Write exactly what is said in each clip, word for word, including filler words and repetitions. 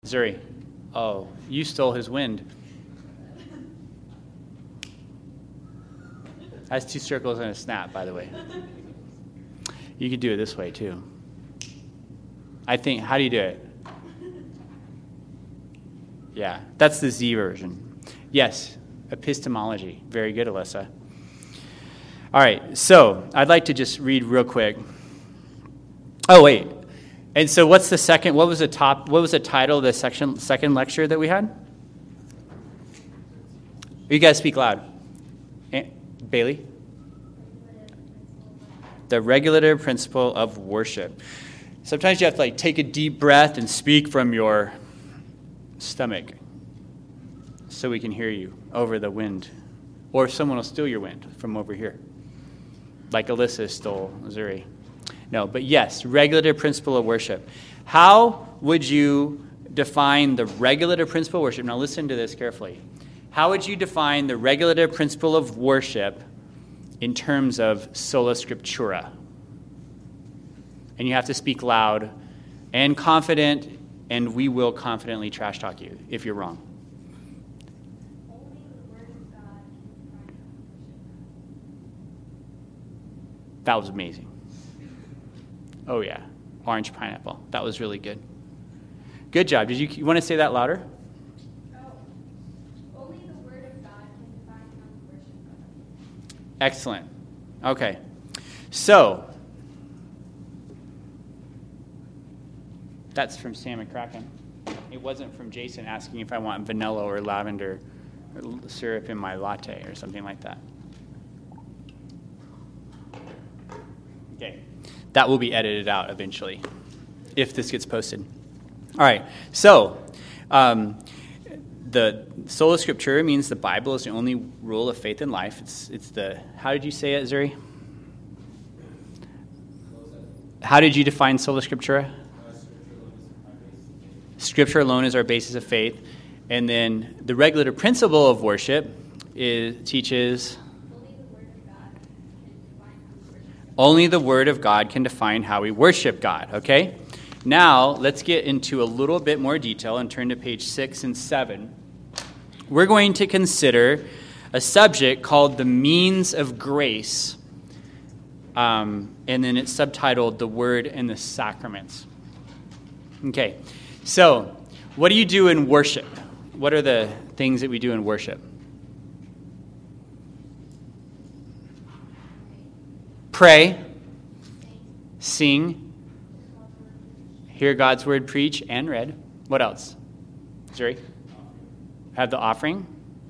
Zuri. Oh, you stole his wind. That's two circles and a snap, by the way. You could do it this way, too. I think, how do you do it? Yeah, that's the Z version. Yes, epistemology. Very good, Alyssa. All right, so I'd like to just read real quick. Oh, wait. And so what's the second, what was the top, what was the title of the section, second lecture that we had? You guys speak loud. Bailey? The regulative principle of worship. Sometimes you have to like take a deep breath and speak from your stomach so we can hear you over the wind. Or someone will steal your wind from over here. Like Alyssa stole Zuri. No, but yes, regulative principle of worship. How would you define the regulative principle of worship? Now listen to this carefully. How would you define the regulative principle of worship in terms of sola scriptura? And you have to speak loud and confident, and we will confidently trash talk you if you're wrong. That was amazing. Oh, yeah. Orange pineapple. That was really good. Good job. Did you, you want to say that louder? Oh, only the Word of God can define how we worship God. Excellent. Okay. So, that's from Sam McCracken. It wasn't from Jason asking if I want vanilla or lavender syrup in my latte or something like that. Okay. That will be edited out eventually if this gets posted. All right. So, um, the sola scriptura means the Bible is the only rule of faith in life. It's it's the, how did you say it, Zuri? How did you define sola scriptura? Scripture alone is our basis of faith. And then the regulative principle of worship is teaches only the Word of God can define how we worship God, okay? Now, let's get into a little bit more detail and turn to page six and seven. We're going to consider a subject called the means of grace, um, and then it's subtitled The Word and the Sacraments. Okay, so what do you do in worship? What are the things that we do in worship? Pray, sing, hear God's word preached and read. What else? Zuri? Have the offering?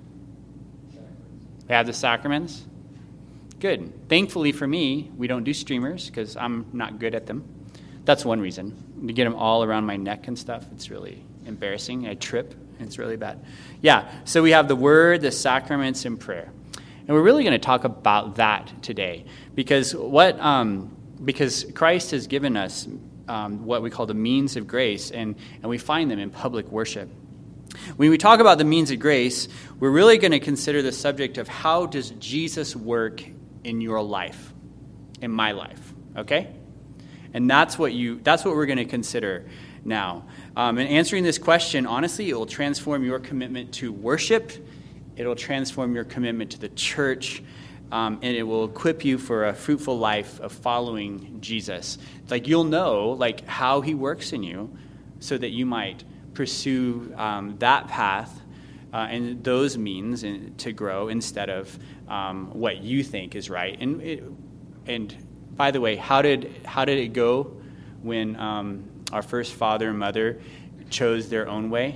We have the sacraments? Good. Thankfully for me, we don't do streamers because I'm not good at them. That's one reason. To get them all around my neck and stuff, it's really embarrassing. I trip. It's really bad. Yeah, so we have the word, the sacraments, and prayer. And we're really going to talk about that today because what um, because Christ has given us um, what we call the means of grace, and, and we find them in public worship. When we talk about the means of grace, we're really going to consider the subject of how does Jesus work in your life, in my life, okay? And that's what you that's what we're going to consider now. Um, and answering this question, honestly, it will transform your commitment to worship. It'll transform your commitment to the church, um, and it will equip you for a fruitful life of following Jesus. Like you'll know, like how He works in you, so that you might pursue um, that path uh, and those means in, to grow instead of um, what you think is right. And it, and by the way, how did how did it go when um, our first father and mother chose their own way?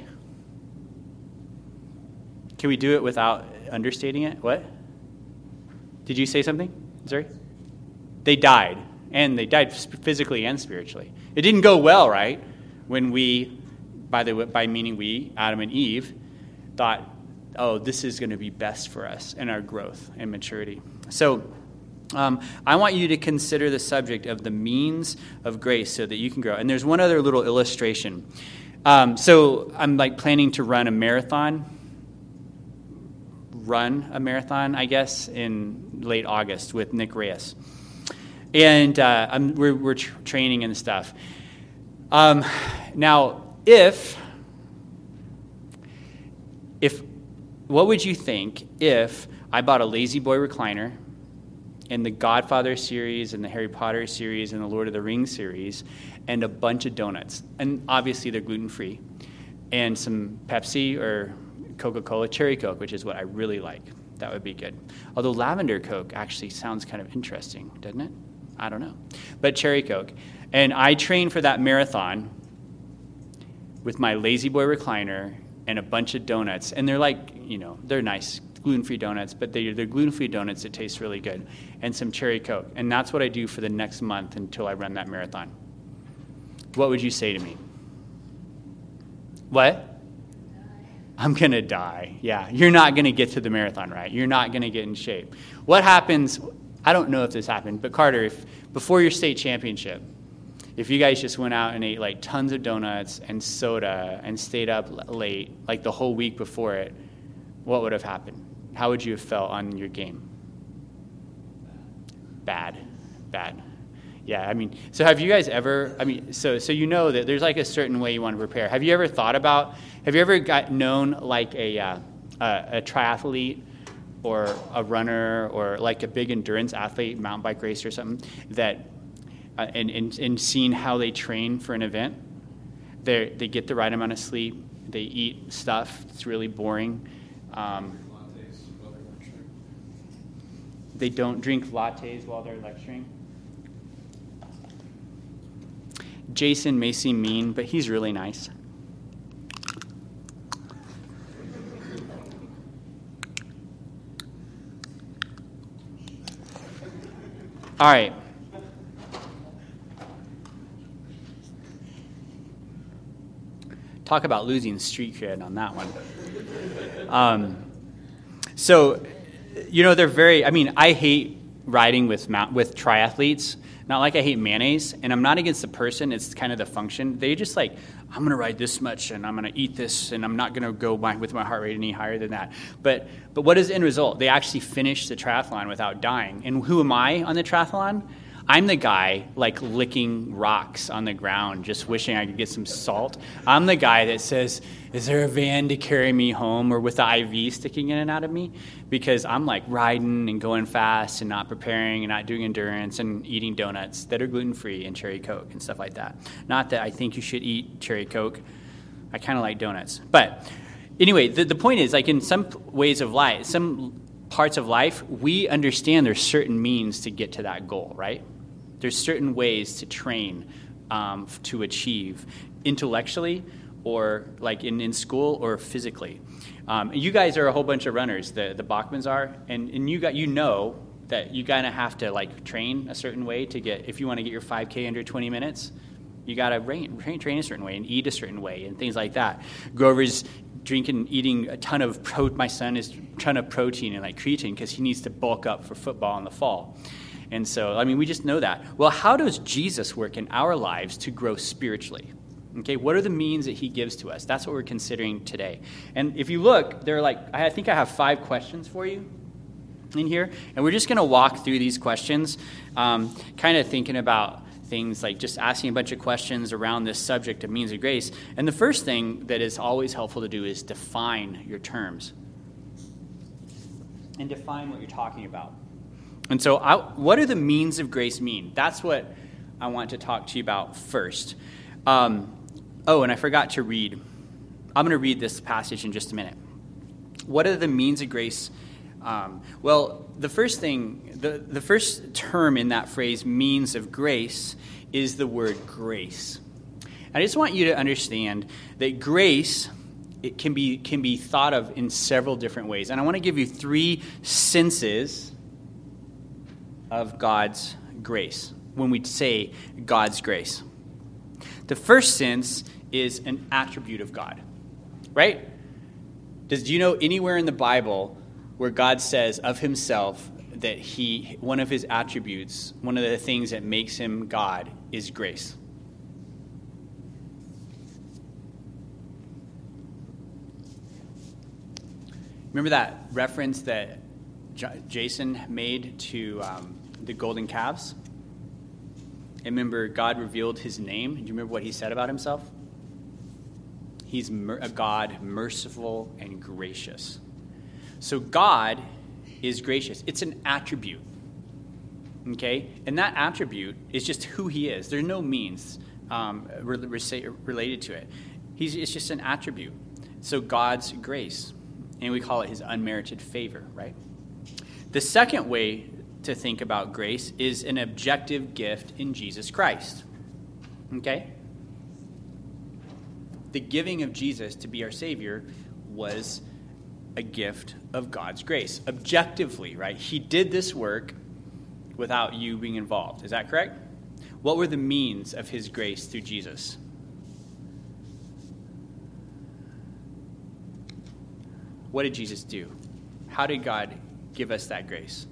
Can we do it without understating it? What? Did you say something? Sorry? They died, and they died physically and spiritually. It didn't go well, right? When we, by the by meaning we, Adam and Eve, thought, oh, this is going to be best for us and our growth and maturity. So um, I want you to consider the subject of the means of grace so that you can grow. And there's one other little illustration. Um, so I'm like planning to run a marathon. run a marathon, I guess, in late August with Nick Reyes. And uh, I'm, we're, we're tr- training and stuff. Um, now, if if what would you think if I bought a Lazy Boy recliner and the Godfather series and the Harry Potter series and the Lord of the Rings series and a bunch of donuts, and obviously they're gluten-free, and some Pepsi or Coca-Cola Cherry Coke, which is what I really like. That would be good. Although lavender Coke actually sounds kind of interesting, doesn't it? I don't know. But Cherry Coke. And I train for that marathon with my Lazy Boy recliner and a bunch of donuts. And they're like, you know, they're nice gluten-free donuts, but they're, they're gluten-free donuts that taste really good. And some Cherry Coke. And that's what I do for the next month until I run that marathon. What would you say to me? What? I'm going to die. Yeah, you're not going to get to the marathon, right? You're not going to get in shape. What happens, I don't know if this happened, but Carter, if before your state championship, if you guys just went out and ate like tons of donuts and soda and stayed up late, like the whole week before it, what would have happened? How would you have felt on your game? Bad. Bad. Yeah, I mean, so have you guys ever, I mean, so so you know that there's like a certain way you want to prepare. Have you ever thought about, have you ever got known like a, uh, a, a triathlete or a runner or like a big endurance athlete, mountain bike racer or something, that, uh, and, and, and seen how they train for an event? They they get the right amount of sleep, they eat stuff that's really boring. Um, they don't drink lattes while they're lecturing. Jason may seem mean, but he's really nice. All right. Talk about losing street cred on that one. Um, so, you know, they're very, I mean, I hate riding with with triathletes. Not like I hate mayonnaise, and I'm not against the person, it's kind of the function. They just like, I'm going to ride this much, and I'm going to eat this, and I'm not going to go my, with my heart rate any higher than that. But but what is the end result? They actually finish the triathlon without dying. And who am I on the triathlon? I'm the guy, like, licking rocks on the ground, just wishing I could get some salt. I'm the guy that says, is there a van to carry me home, or with the I V sticking in and out of me? Because I'm, like, riding and going fast and not preparing and not doing endurance and eating donuts that are gluten-free and Cherry Coke and stuff like that. Not that I think you should eat Cherry Coke. I kind of like donuts. But anyway, the, the point is, like, in some ways of life, some parts of life, we understand there's certain means to get to that goal, right? There's certain ways to train um, to achieve intellectually or like in, in school or physically. Um, you guys are a whole bunch of runners, the, the Bachmans are, and, and you got you know that you kind of have to like train a certain way to get, if you want to get your five K under twenty minutes, you got to train, train a certain way and eat a certain way and things like that. Grover's drinking, eating a ton of, pro, my son is a ton of protein and like creatine because he needs to bulk up for football in the fall. And so, I mean, we just know that. Well, how does Jesus work in our lives to grow spiritually? Okay, what are the means that he gives to us? That's what we're considering today. And if you look, there are like, I think I have five questions for you in here. And we're just going to walk through these questions, um, kind of thinking about things like just asking a bunch of questions around this subject of means of grace. And the first thing that is always helpful to do is define your terms and define what you're talking about. And so I, what do the means of grace mean? That's what I want to talk to you about first. Um, oh, and I forgot to read. I'm going to read this passage in just a minute. What are the means of grace? Um, well, the first thing, the, the first term in that phrase, means of grace, is the word grace. I just want you to understand that grace, it can be can be thought of in several different ways. And I want to give you three senses of God's grace when we say God's grace. The first sense is an attribute of God, right? Does do you know anywhere in the Bible where God says of himself that he, one of his attributes, one of the things that makes him God is grace? Remember that reference that J- Jason made to um, the golden calves? And remember, God revealed his name. Do you remember what he said about himself? He He's mer- a God merciful and gracious. So God is gracious. It's an attribute. Okay? And that attribute is just who he is. There's no means um, re- re- related to it. He's, it's just an attribute. So God's grace. And we call it his unmerited favor, right? The second way to think about grace is an objective gift in Jesus Christ. Okay? The giving of Jesus to be our Savior was a gift of God's grace. Objectively, right? He did this work without you being involved. Is that correct? What were the means of his grace through Jesus? What did Jesus do? How did God give us that grace?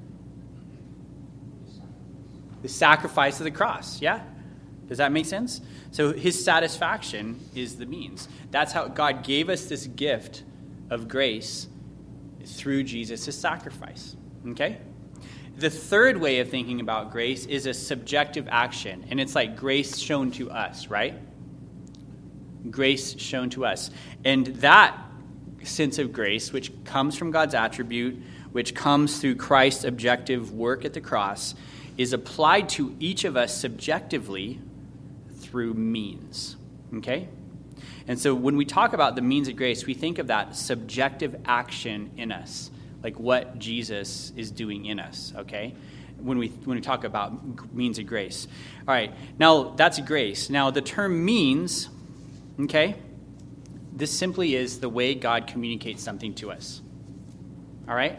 The sacrifice of the cross, yeah? Does that make sense? So his satisfaction is the means. That's how God gave us this gift of grace through Jesus' sacrifice, okay? The third way of thinking about grace is a subjective action, and it's like grace shown to us, right? Grace shown to us. And that sense of grace, which comes from God's attribute, which comes through Christ's objective work at the cross, is applied to each of us subjectively through means, okay? And so when we talk about the means of grace, we think of that subjective action in us, like what Jesus is doing in us, okay? When we when we talk about means of grace. All right, now that's grace. Now the term means, okay, this simply is the way God communicates something to us. All right?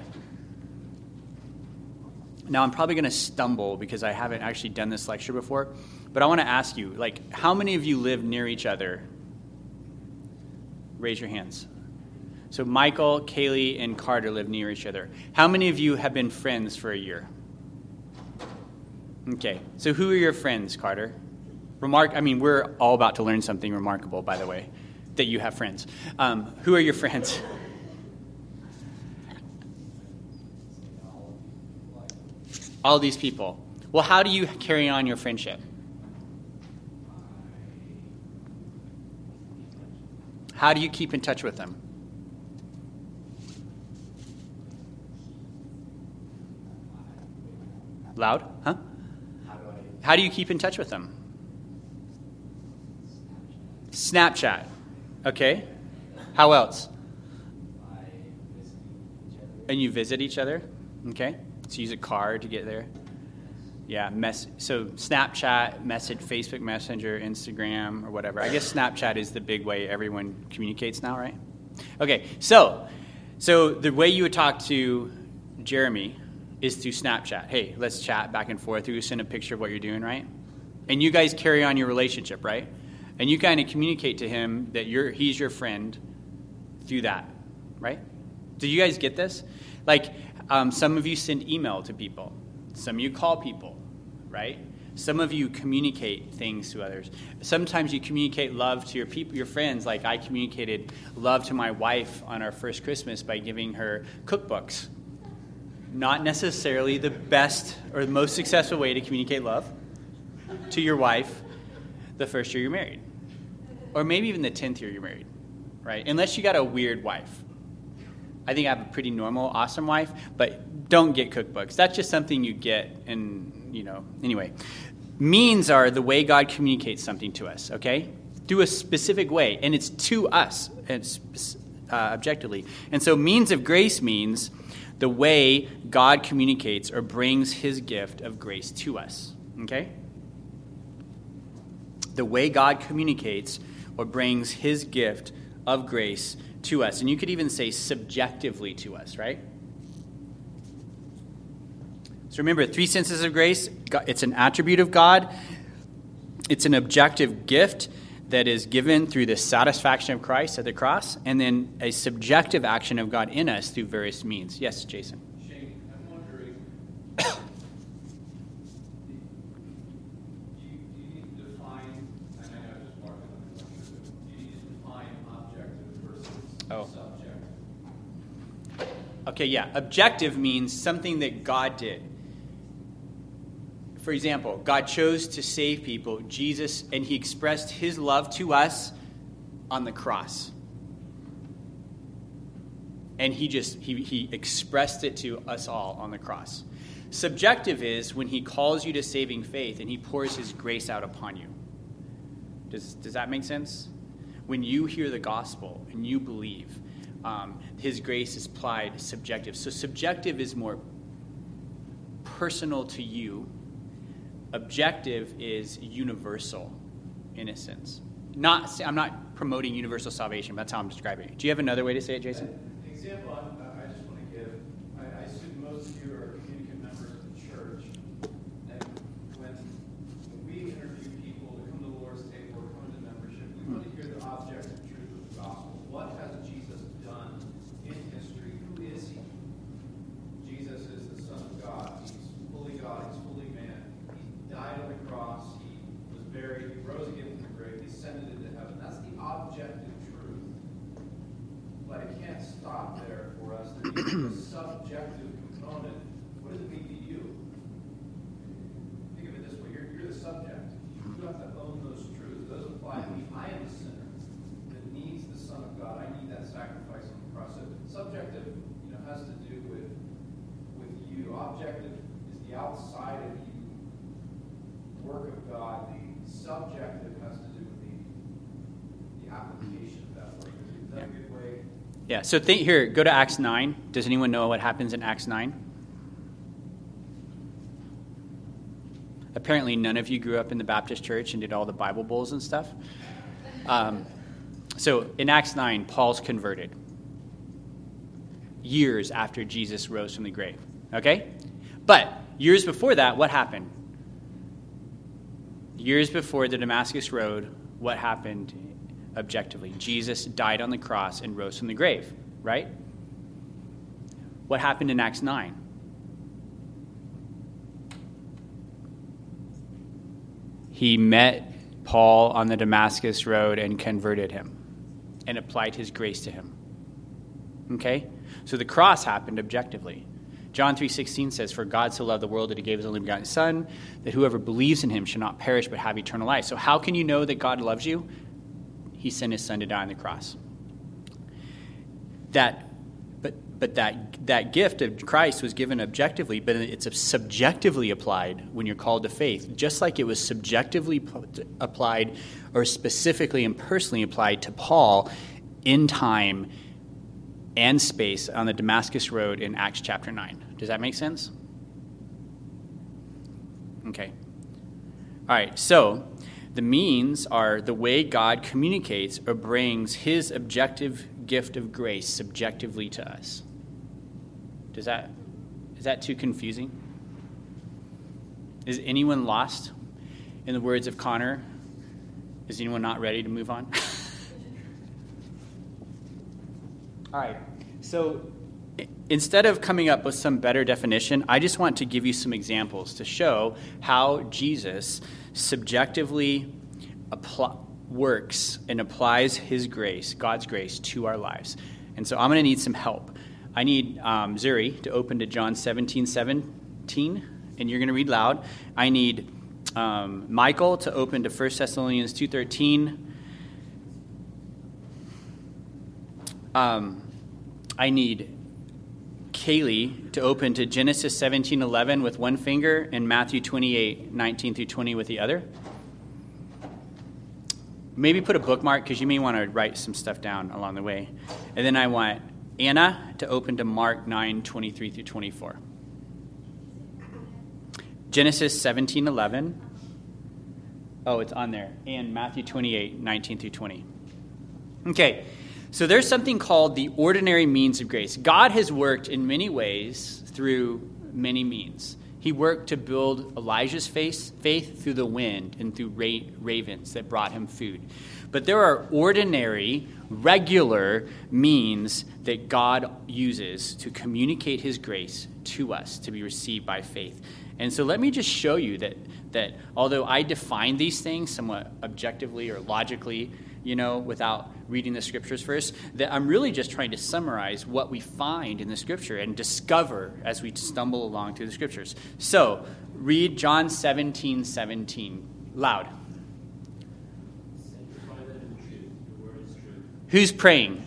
Now I'm probably going to stumble because I haven't actually done this lecture before, but I want to ask you, like, how many of you live near each other? Raise your hands. So Michael, Kaylee, and Carter live near each other. How many of you have been friends for a year? Okay. So who are your friends, Carter? Remark. I mean, we're all about to learn something remarkable, by the way, that you have friends. Um, who are your friends? All these people. Well, how do you carry on your friendship? How do you keep in touch with them? Loud? Huh? How do you keep in touch with them? Snapchat. Okay. How else? And you visit each other? Okay. So you use a card to get there? Yeah. Mess. So Snapchat, message, Facebook Messenger, Instagram, or whatever. I guess Snapchat is the big way everyone communicates now, right? Okay. So, so the way you would talk to Jeremy is through Snapchat. Hey, let's chat back and forth. You send a picture of what you're doing, right? And you guys carry on your relationship, right? And you kind of communicate to him that you're he's your friend through that, right? Do you guys get this? Like, um, some of you send email to people. Some of you call people, right? Some of you communicate things to others. Sometimes you communicate love to your people, your friends. Like I communicated love to my wife on our first Christmas by giving her cookbooks. Not necessarily the best or the most successful way to communicate love to your wife the first year you're married. Or maybe even the tenth year you're married, right? Unless you got a weird wife. I think I have a pretty normal, awesome wife, but don't get cookbooks. That's just something you get and, you know, anyway. Means are the way God communicates something to us, okay? Through a specific way, and it's to us, it's, uh, objectively. And so means of grace means the way God communicates or brings his gift of grace to us, okay? The way God communicates or brings his gift of grace to us. And you could even say subjectively to us, right? So remember, three senses of grace. It's an attribute of God. It's an objective gift that is given through the satisfaction of Christ at the cross. And then a subjective action of God in us through various means. Yes, Jason. Shane, I'm wondering, do you, do you need to define, and I know I just marked it on the question, do you need to define objective versus Oh. subjective? Okay, yeah. Objective means something that God did. For example, God chose to save people, Jesus, and he expressed his love to us on the cross. And he just, he, he expressed it to us all on the cross. Subjective is when he calls you to saving faith and he pours his grace out upon you. Does, does that make sense? When you hear the gospel and you believe, um, his grace is applied subjective. So subjective is more personal to you. Objective is universal, in a sense. Not, I'm not promoting universal salvation, but that's how I'm describing it. Do you have another way to say it, Jason? The example I, I just want to give, I, I assume most of you are communicant members of the church, and when, when we interview people to come to the Lord's table or come to membership, we want to hear the objective truth of the gospel. What has Jesus done in history? Who is he? Jesus is the Son of God. He's fully God. He's fully man. He died on the cross. He was buried. He rose again from the grave. He ascended into heaven. That's the objective truth. But it can't stop there for us. There needs to be a subjective component. What does it mean to you? Think of it this way. You're, you're the subject. You have to own those truths. Those apply to me. I am a sinner that needs the Son of God. I need that sacrifice on the cross. So subjective, you know, has to do with with you. Objective is the outside of you work of God. The subjective has to do with the the application of that work. Is that a good way? Yeah, so think here, go to Acts nine. Does anyone know what happens in Acts nine? Apparently none of you grew up in the Baptist church and did all the Bible bowls and stuff. Um, so in Acts nine, Paul's converted years after Jesus rose from the grave. Okay? But years before that, what happened? Years before the Damascus Road, what happened objectively? Jesus died on the cross and rose from the grave, right? What happened in Acts nine? He met Paul on the Damascus Road and converted him and applied his grace to him. Okay? So the cross happened objectively. John three sixteen says, "For God so loved the world that he gave his only begotten Son, that whoever believes in him shall not perish but have eternal life." So how can you know that God loves you? He sent his Son to die on the cross. That, but but that that gift of Christ was given objectively, but it's subjectively applied when you're called to faith, just like it was subjectively applied or specifically and personally applied to Paul in time and space on the Damascus Road in Acts chapter nine. Does that make sense? Okay. All right, so the means are the way God communicates or brings his objective gift of grace subjectively to us. Does that, is that too confusing? Is anyone lost? In the words of Connor, is anyone not ready to move on? All right, so instead of coming up with some better definition, I just want to give you some examples to show how Jesus subjectively apply, works and applies his grace, God's grace, to our lives. And so I'm going to need some help. I need um, Zuri to open to John seventeen seventeen, and you're going to read loud. I need um, Michael to open to First Thessalonians two thirteen. Um, I need Kaylee to open to Genesis seventeen eleven with one finger and Matthew twenty-eight nineteen through twenty with the other. Maybe put a bookmark because you may want to write some stuff down along the way. And then I want Anna to open to Mark nine twenty-three through twenty-four. Genesis seventeen eleven. Oh, it's on there. And Matthew twenty-eight nineteen through twenty. Okay. So there's something called the ordinary means of grace. God has worked in many ways through many means. He worked to build Elijah's faith, faith through the wind and through ra- ravens that brought him food. But there are ordinary, regular means that God uses to communicate his grace to us to be received by faith. And so let me just show you that, that although I define these things somewhat objectively or logically, you know, without reading the scriptures first, that I'm really just trying to summarize what we find in the scripture and discover as we stumble along through the scriptures. So, read John seventeen seventeen loud. Sanctify them in truth. Your word is truth. Who's praying?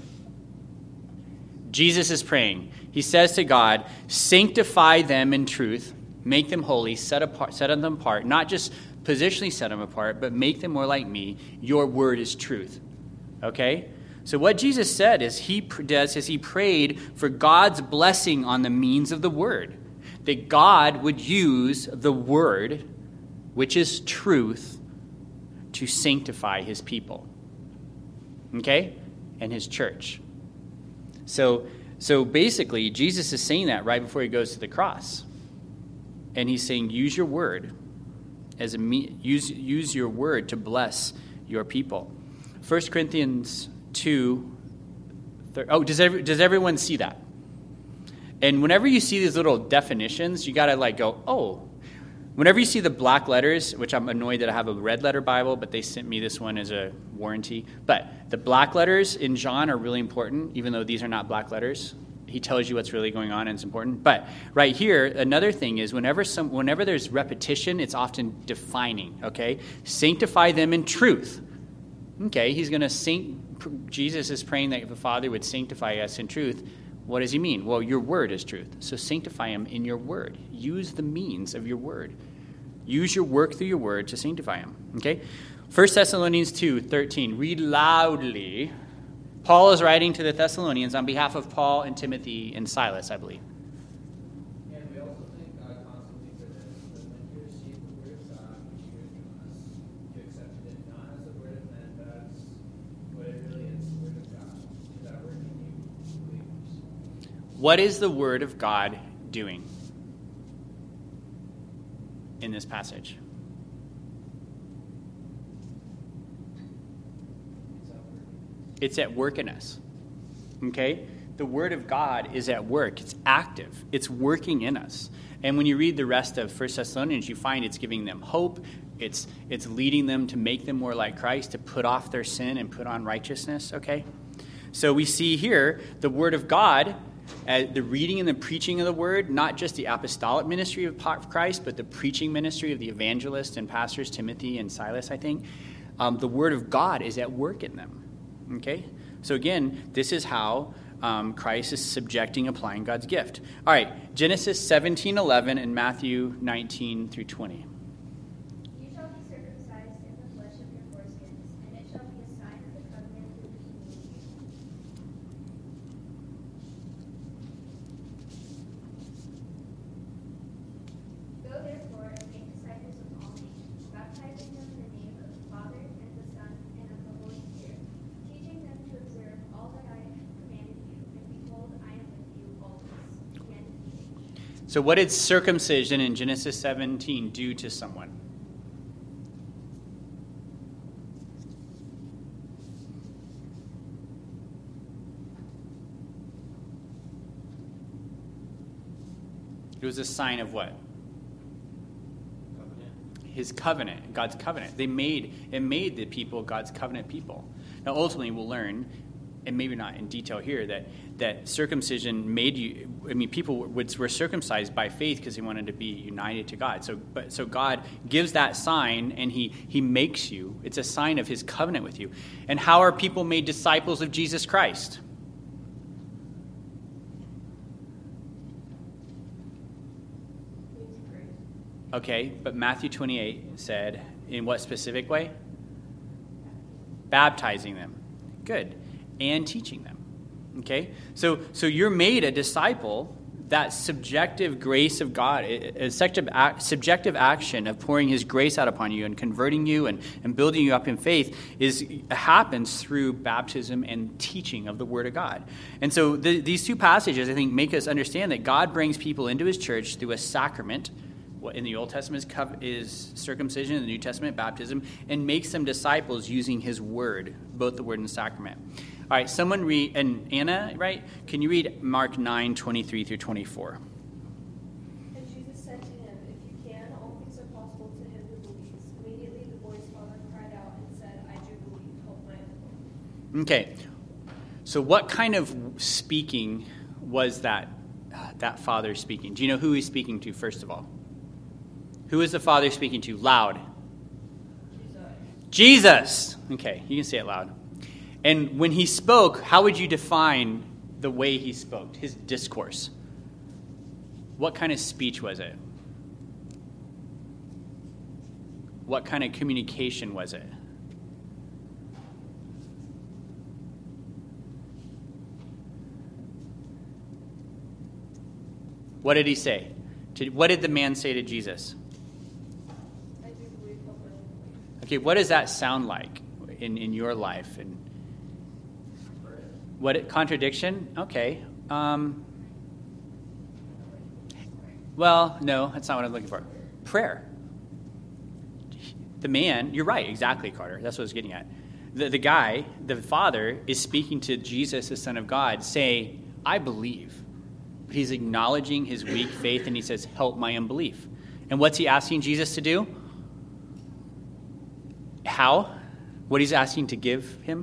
Jesus is praying. He says to God, sanctify them in truth, make them holy, set apart, set them apart, not just positionally set them apart, but make them more like me. Your word is truth. Okay? So what Jesus said is he does is he prayed for God's blessing on the means of the word, that God would use the word, which is truth, to sanctify his people. Okay? And his church. So, so basically, Jesus is saying that right before he goes to the cross. And he's saying, use your word as a me- use use your word to bless your people. First Corinthians two. Thir- oh, does every, does everyone see that? And whenever you see these little definitions, you gotta like go, oh. Whenever you see the black letters, which I'm annoyed that I have a red letter Bible, but they sent me this one as a warranty. But the black letters in John are really important, even though these are not black letters. He tells you what's really going on, and it's important. But right here, another thing is whenever some, whenever there's repetition, it's often defining, okay? Sanctify them in truth. Okay, he's going to sanct. Jesus is praying that the Father would sanctify us in truth. What does he mean? Well, your word is truth. So sanctify him in your word. Use the means of your word. Use your work through your word to sanctify him. Okay? First Thessalonians two thirteen. Read loudly. Paul is writing to the Thessalonians on behalf of Paul and Timothy and Silas, I believe. And we also thank God constantly for this, that when you received the word of God, which you heard from us, you accepted it not as the word of men, but as what it really is, the word of God, that work in you, believers. What is the word of God doing in this passage? It's at work in us. Okay? The word of God is at work. It's active. It's working in us. And when you read the rest of First Thessalonians, you find it's giving them hope. It's it's leading them to make them more like Christ, to put off their sin and put on righteousness. Okay? So we see here the word of God, uh, the reading and the preaching of the word, not just the apostolic ministry of Christ, but the preaching ministry of the evangelists and pastors, Timothy and Silas, I think. Um, the word of God is at work in them. Okay? So again, this is how um, Christ is subjecting, applying God's gift. All right, Genesis seventeen eleven and Matthew nineteen through twenty. You shall be circumcised in the flesh of your foreskins, and it shall be a sign of the covenant between me and you. Go therefore and make disciples of all nations, baptizing them in the name of the Father, and of the Son, and of the Holy Spirit, teaching them to observe all that I have commanded you, and behold, I am with you always, to the end of the age. So what did circumcision in Genesis seventeen do to someone? It was a sign of what? His covenant, God's covenant. They made, it made the people God's covenant people. Now, ultimately, we'll learn, and maybe not in detail here, that, that circumcision made you, I mean, people would, were circumcised by faith because they wanted to be united to God. So, but, so God gives that sign, and he, he makes you. It's a sign of his covenant with you. And how are people made disciples of Jesus Christ? Okay, but Matthew twenty-eight said, in what specific way? Baptizing them. Good. And teaching them. Okay? So so you're made a disciple. That subjective grace of God, a subjective, subjective action of pouring his grace out upon you and converting you and, and building you up in faith is happens through baptism and teaching of the Word of God. And so the, these two passages, I think, make us understand that God brings people into his church through a sacrament. What in the Old Testament is, is circumcision, in the New Testament, baptism, and makes them disciples using his word, both the word and the sacrament. All right, someone read, and Anna, right? Can you read Mark nine, twenty-three through twenty-four? And Jesus said to him, if you can, all things are possible to him who believes. Immediately the boy's father cried out and said, I do believe, help my unbelief. Okay, so what kind of speaking was that, uh, that father speaking? Do you know who he's speaking to, first of all? Who is the Father speaking to? Loud. Jesus. Jesus. Okay, you can say it loud. And when he spoke, how would you define the way he spoke, his discourse? What kind of speech was it? What kind of communication was it? What did he say? What did the man say to Jesus? I do believe, help my unbelief. Okay, what does that sound like in, in your life? And what contradiction? Okay. Um, well, no, that's not what I'm looking for. Prayer. The man, you're right, exactly, Carter. That's what I was getting at. The, the guy, the father, is speaking to Jesus, the Son of God, saying, I believe. But he's acknowledging his weak faith, and he says, help my unbelief. And what's he asking Jesus to do? How? What he's asking to give him?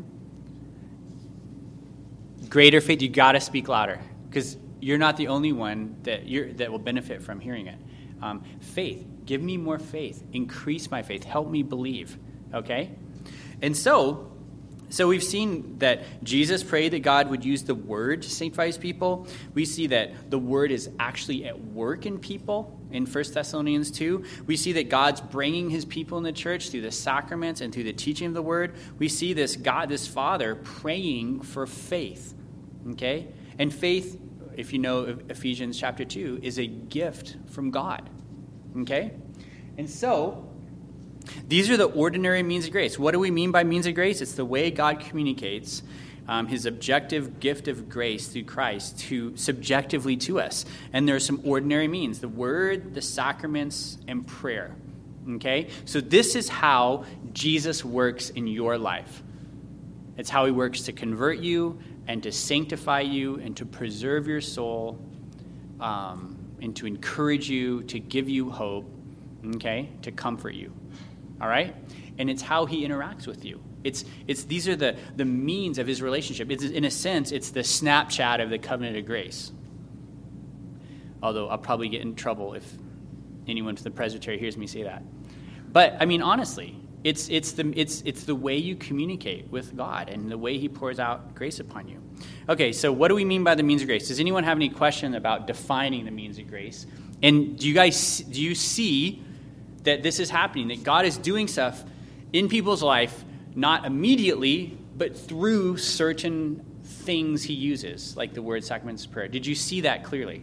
Greater faith. You got to speak louder, because you're not the only one that you're that will benefit from hearing it. Um, faith. Give me more faith. Increase my faith. Help me believe. Okay? And so, so we've seen that Jesus prayed that God would use the word to sanctify his people. We see that the word is actually at work in people in First Thessalonians two. We see that God's bringing his people in the church through the sacraments and through the teaching of the word. We see this God, this Father, praying for faith. Okay? And faith, if you know Ephesians chapter two, is a gift from God. Okay? And so, these are the ordinary means of grace. What do we mean by means of grace? It's the way God communicates um, his objective gift of grace through Christ to subjectively to us. And there are some ordinary means: the word, the sacraments, and prayer. Okay? So this is how Jesus works in your life. It's how he works to convert you and to sanctify you and to preserve your soul, um, and to encourage you, to give you hope, okay, to comfort you. All right? And it's how he interacts with you. It's it's these are the, the means of his relationship. It's, in a sense, it's the Snapchat of the covenant of grace. Although I'll probably get in trouble if anyone from the presbytery hears me say that. But I mean, honestly, it's it's the it's it's the way you communicate with God and the way he pours out grace upon you. Okay, so what do we mean by the means of grace? Does anyone have any question about defining the means of grace? And do you guys do you see that this is happening, that God is doing stuff in people's life, not immediately, but through certain things he uses, like the word, sacraments, prayer? Did you see that clearly?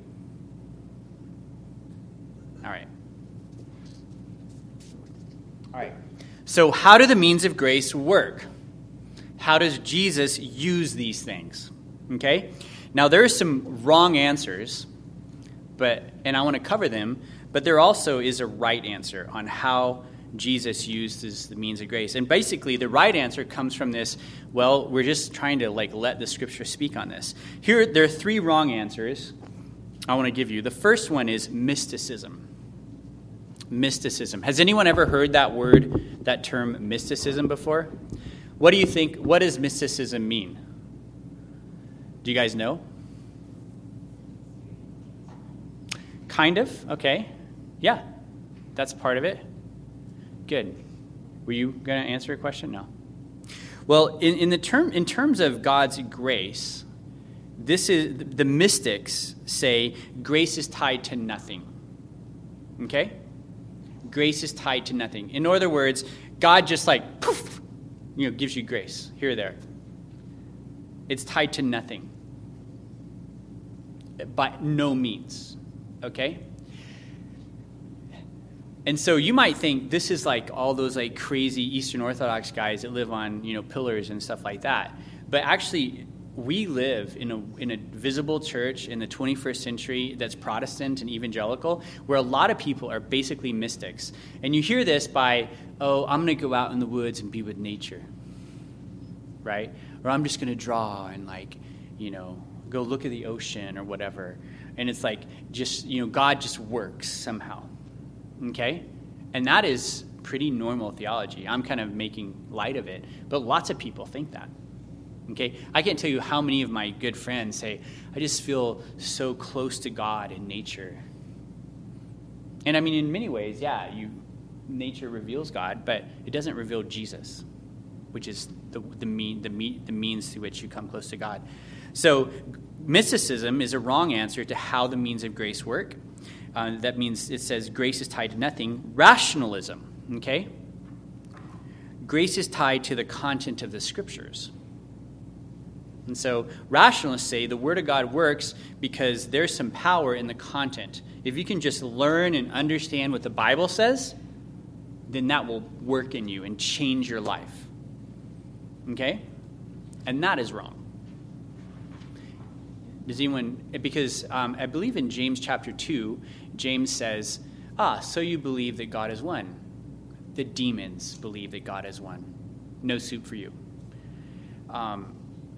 All right. All right. So how do the means of grace work? How does Jesus use these things? Okay? Now, there are some wrong answers, but and I want to cover them, but there also is a right answer on how Jesus uses the means of grace. And basically, the right answer comes from this, well, we're just trying to like let the scripture speak on this. Here, there are three wrong answers I want to give you. The first one is mysticism. Mysticism. Has anyone ever heard that word, that term mysticism before? What do you think, what does mysticism mean? Do you guys know? Kind of, okay. Yeah, that's part of it. Good. Were you going to answer a question? No. Well, in, in the term in terms of God's grace, this is the mystics say grace is tied to nothing. Okay? Grace is tied to nothing. In other words, God just like poof, you know, gives you grace here or there. It's tied to nothing. By no means. Okay? And so you might think this is like all those like crazy Eastern Orthodox guys that live on, you know, pillars and stuff like that. But actually, we live in a in a visible church in the twenty-first century that's Protestant and evangelical, where a lot of people are basically mystics. And you hear this by, oh, I'm going to go out in the woods and be with nature, right? Or I'm just going to draw and like, you know, go look at the ocean or whatever. And it's like just, you know, God just works somehow. Okay? And that is pretty normal theology. I'm kind of making light of it, but lots of people think that. Okay? I can't tell you how many of my good friends say, I just feel so close to God in nature. And I mean, in many ways, yeah, you nature reveals God, but it doesn't reveal Jesus. which is the the mean the mean, the means through which you come close to God. So mysticism is a wrong answer to how the means of grace work. Uh, that means it says grace is tied to nothing. Rationalism, okay? Grace is tied to the content of the scriptures. And so rationalists say the Word of God works because there's some power in the content. If you can just learn and understand what the Bible says, then that will work in you and change your life. Okay? And that is wrong. Does anyone, because um, I believe in James chapter two, James says, ah, so you believe that God is one. The demons believe that God is one. No soup for you. Um,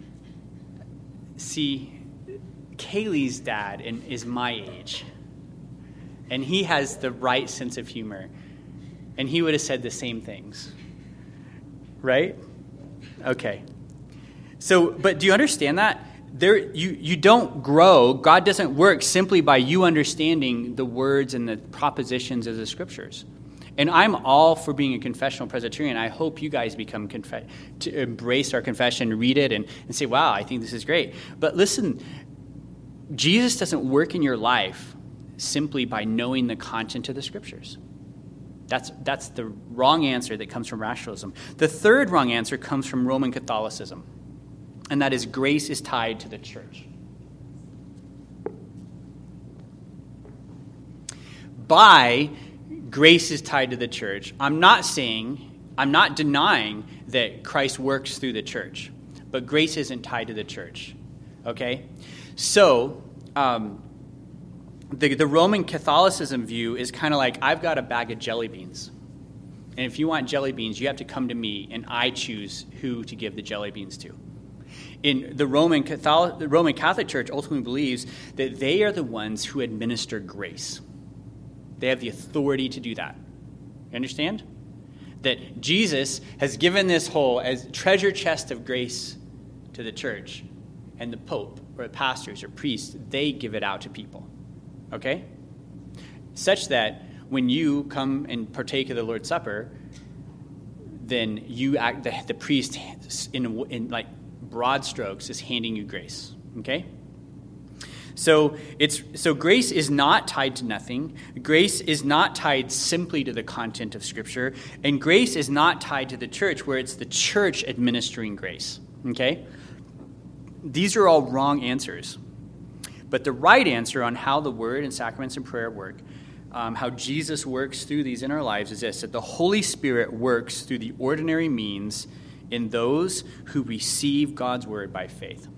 see, Kaylee's dad in, is my age. And he has the right sense of humor. And he would have said the same things. Right? Okay. So, but do you understand that? There, you, you don't grow. God doesn't work simply by you understanding the words and the propositions of the scriptures. And I'm all for being a confessional Presbyterian. I hope you guys become conf- to embrace our confession, read it, and, and say, wow, I think this is great. But listen, Jesus doesn't work in your life simply by knowing the content of the scriptures. That's, that's the wrong answer that comes from rationalism. The third wrong answer comes from Roman Catholicism, and that is grace is tied to the church. By grace is tied to the church, I'm not saying, I'm not denying that Christ works through the church, but grace isn't tied to the church, okay? So, um, the, the Roman Catholicism view is kind of like, I've got a bag of jelly beans, and if you want jelly beans, you have to come to me, and I choose who to give the jelly beans to. In the Roman Catholic, the Roman Catholic Church ultimately believes that they are the ones who administer grace. They have the authority to do that. You understand? That Jesus has given this whole as treasure chest of grace to the church, and the Pope or the pastors or priests, they give it out to people. Okay? Such that when you come and partake of the Lord's Supper, then you act, the, the priest in, in like broad strokes is handing you grace. Okay? So it's so grace is not tied to nothing. Grace is not tied simply to the content of Scripture. And grace is not tied to the church, where it's the church administering grace. Okay? These are all wrong answers. But the right answer on how the Word and sacraments and prayer work, um, how Jesus works through these in our lives, is this: that the Holy Spirit works through the ordinary means in those who receive God's Word by faith.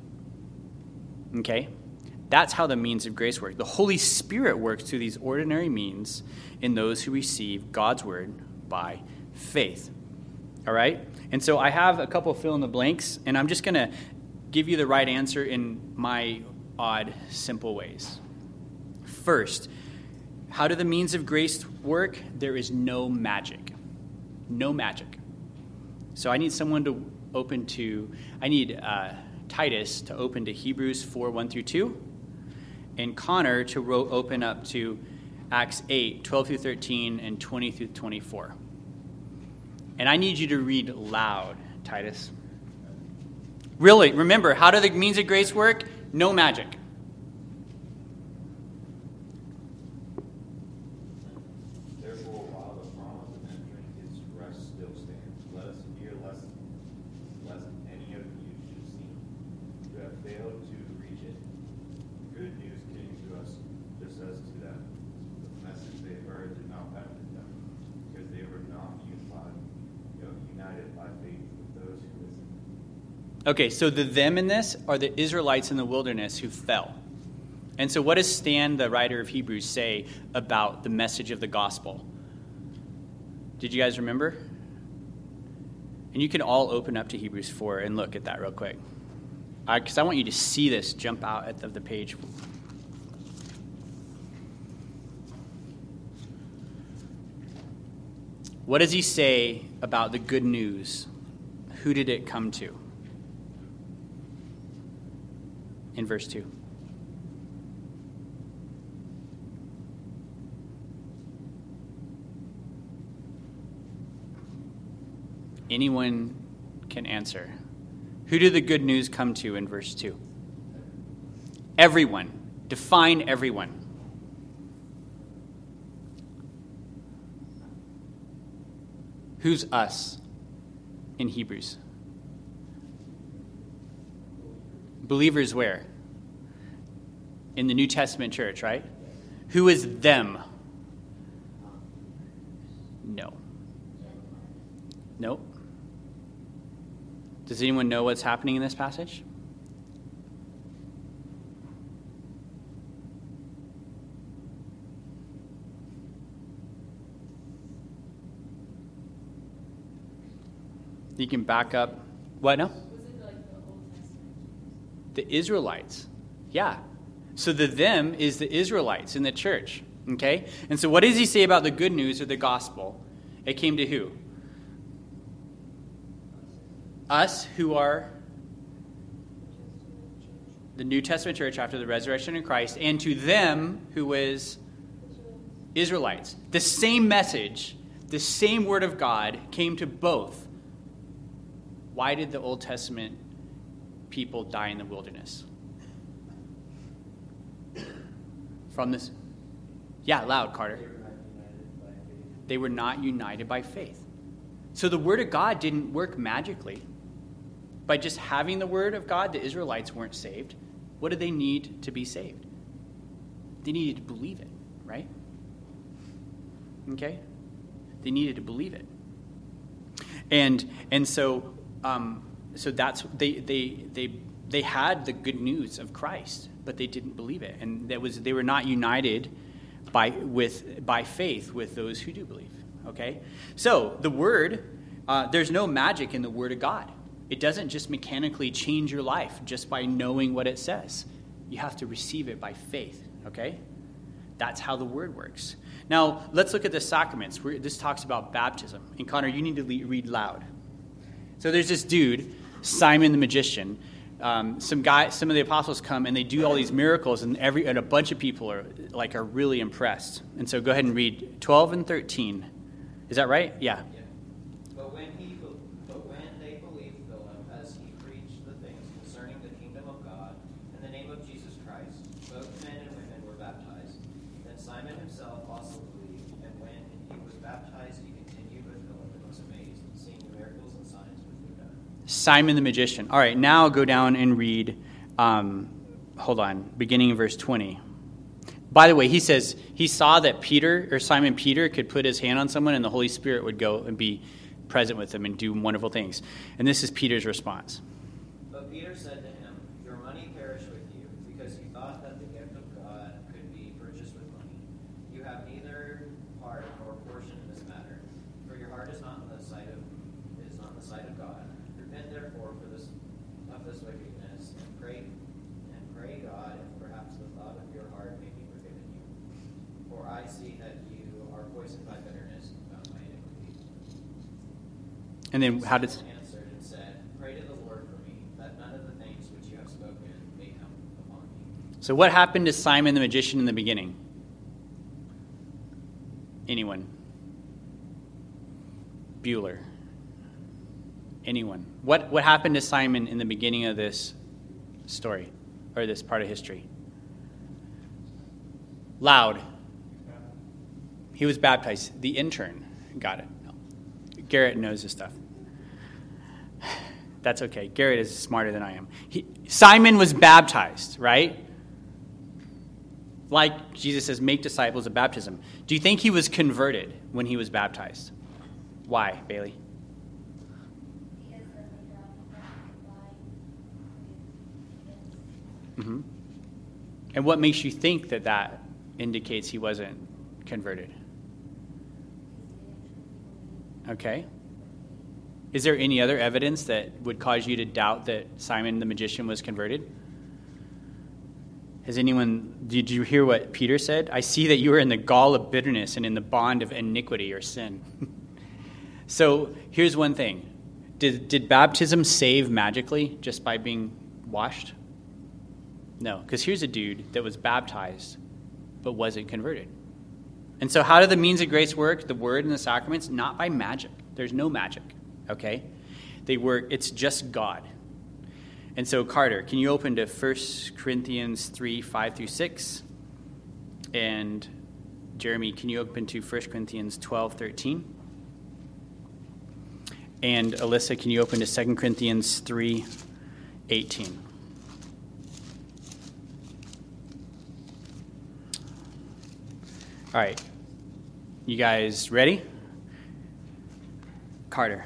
Okay? That's how the means of grace work. The Holy Spirit works through these ordinary means in those who receive God's Word by faith. All right? And so I have a couple fill in the blanks, and I'm just going to give you the right answer in my odd, simple ways. First, how do the means of grace work? There is no magic. No magic. So I need someone to open to, I need uh, Titus to open to Hebrews four, one through two, and Connor to ro- open up to Acts eight, twelve through thirteen, and twenty through twenty-four. And I need you to read loud, Titus. Really, remember, how do the means of grace work? No magic. Therefore, while the promise of entering his rest still stands, let us fear lest, lest any of you should seem to have failed to reach it. Good news came to us just as to them. The message they heard did not benefit them, because they were not unified, you know, united by faith with those who listened. Okay, so the them in this are the Israelites in the wilderness who fell. And so what does Stan, the writer of Hebrews, say about the message of the gospel? Did you guys remember? And you can all open up to Hebrews four and look at that real quick. Because I, I want you to see this jump out at the, the page. What does he say about the good news? Who did it come to? In verse two. Anyone can can answer. Who did the good news come to in verse two? Everyone. Define everyone. Who's us in Hebrews? Believers where? In the New Testament church, right? Who is them? No. Nope. Does anyone know what's happening in this passage? You can back up. What? No? Was it like the Old Testament? The Israelites. Yeah. So the them is the Israelites in the church. Okay? And so what does he say about the good news or the gospel? It came to who? Us who are the New Testament church after the resurrection of Christ, and to them who is Israelites. The same message, the same word of God came to both. Why did the Old Testament people die in the wilderness? From this? Yeah, loud, Carter. They were not united by faith. So the word of God didn't work magically. By just having the word of God, the Israelites weren't saved. What did they need to be saved? They needed to believe it, right? Okay? They needed to believe it. And and so um, so that's they they they they had the good news of Christ, but they didn't believe it. And that was they were not united by with by faith with those who do believe. Okay? So the word, uh, there's no magic in the word of God. It doesn't just mechanically change your life just by knowing what it says. You have to receive it by faith, okay? That's how the word works. Now, let's look at the sacraments. We're, this talks about baptism. And Connor, you need to le- read loud. So there's this dude, Simon the magician. Um, some guy, some of the apostles come and they do all these miracles, and every and a bunch of people are like are really impressed. And so go ahead and read twelve and thirteen. Is that right? Yeah. Yeah. But when he, but when they believed Philip as he preached the things concerning the kingdom of God in the name of Jesus Christ, both men and women were baptized. Then Simon himself also believed, and when he was baptized, he continued with Philip and was amazed, seeing the miracles and signs which were done. Simon the magician. All right, now go down and read, um, hold on, beginning in verse twenty. By the way, he says he saw that Peter, or Simon Peter, could put his hand on someone and the Holy Spirit would go and be present with them and do wonderful things. And this is Peter's response. But Peter said to him, "Your money perish with you, because you thought that the gift of God could be purchased with money. You have neither part nor portion in this matter, for your heart is not in the sight of is not in the sight of God. Repent therefore for this of this wickedness, and pray and pray God, if perhaps the thought of your heart may be forgiven you. For I see that you are poisoned by bitterness and bound by iniquity." And then how does... Simon answered and said, "Pray to the Lord for me, that none of the things which you have spoken may come upon me." So what happened to Simon the magician in the beginning? Anyone? Bueller. Anyone? What what happened to Simon in the beginning of this story, or this part of history? Loud. He was baptized. The intern got it. No. Garrett knows this stuff. That's okay. Garrett is smarter than I am. He, Simon was baptized, right? Like Jesus says, make disciples of baptism. Do you think he was converted when he was baptized? Why, Bailey? Because then they dropped the Mm-hmm. And what makes you think that that indicates he wasn't converted? Okay. Is there any other evidence that would cause you to doubt that Simon the magician was converted? Has anyone, did you hear what Peter said? I see that you are in the gall of bitterness and in the bond of iniquity or sin. So here's one thing. Did, did baptism save magically just by being washed? No, because here's a dude that was baptized but wasn't converted. And so how do the means of grace work, the word and the sacraments? Not by magic. There's no magic, okay? They work, it's just God. And so, Carter, can you open to First Corinthians three, five through six? And Jeremy, can you open to First Corinthians twelve, thirteen? And Alyssa, can you open to Second Corinthians three, eighteen? All right. You guys ready? Carter.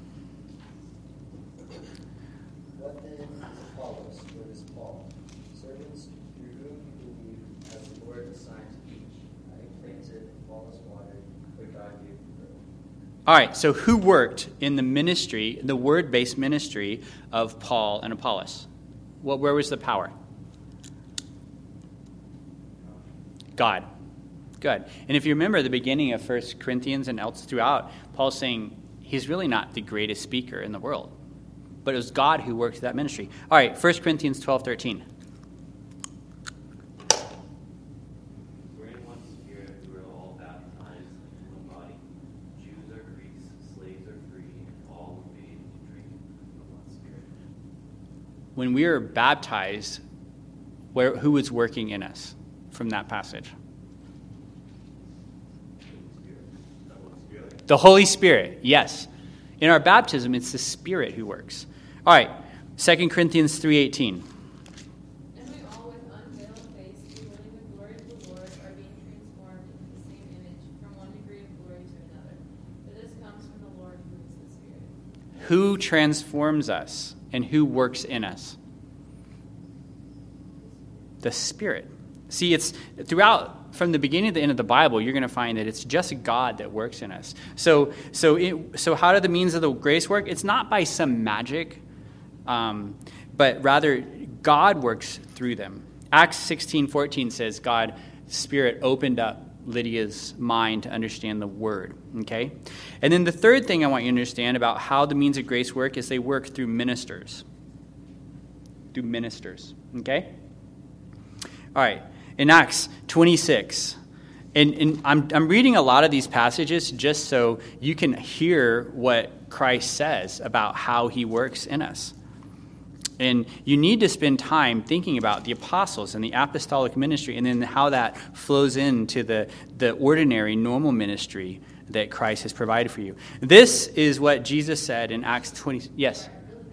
What then is Apollos? What is Paul? Servants through whom you believe, as the Lord assigned to each. I planted, Apollos watered, but God gave the growth. All right, so who worked in the ministry, the word-based ministry of Paul and Apollos? Well, where was the power? God. Good. And if you remember the beginning of First Corinthians and else throughout, Paul's saying he's really not the greatest speaker in the world, but it was God who worked that ministry. All right, First Corinthians twelve, thirteen. We're in one spirit, we are all baptized into one body. Jews are Greeks, slaves are free, and all were made to drink from one spirit. When we are baptized, where, who is working in us from that passage? The Holy Spirit, yes. In our baptism, it's the Spirit who works. All right, Second Corinthians three eighteen. And we all with unveiled face, beholding the glory of the Lord, are being transformed into the same image from one degree of glory to another. For this comes from the Lord who is the Spirit. Who transforms us and who works in us? The Spirit. See, it's throughout, from the beginning to the end of the Bible, you're going to find that it's just God that works in us. So, so, it, so how do the means of the grace work? It's not by some magic, um, but rather God works through them. Acts sixteen fourteen says God, Spirit, opened up Lydia's mind to understand the word. Okay, and then the third thing I want you to understand about how the means of grace work is they work through ministers. Through ministers. Okay. All right. In Acts twenty-six, and, and I'm, I'm reading a lot of these passages just so you can hear what Christ says about how he works in us. And you need to spend time thinking about the apostles and the apostolic ministry and then how that flows into the, the ordinary, normal ministry that Christ has provided for you. This is what Jesus said in Acts twenty. Yes?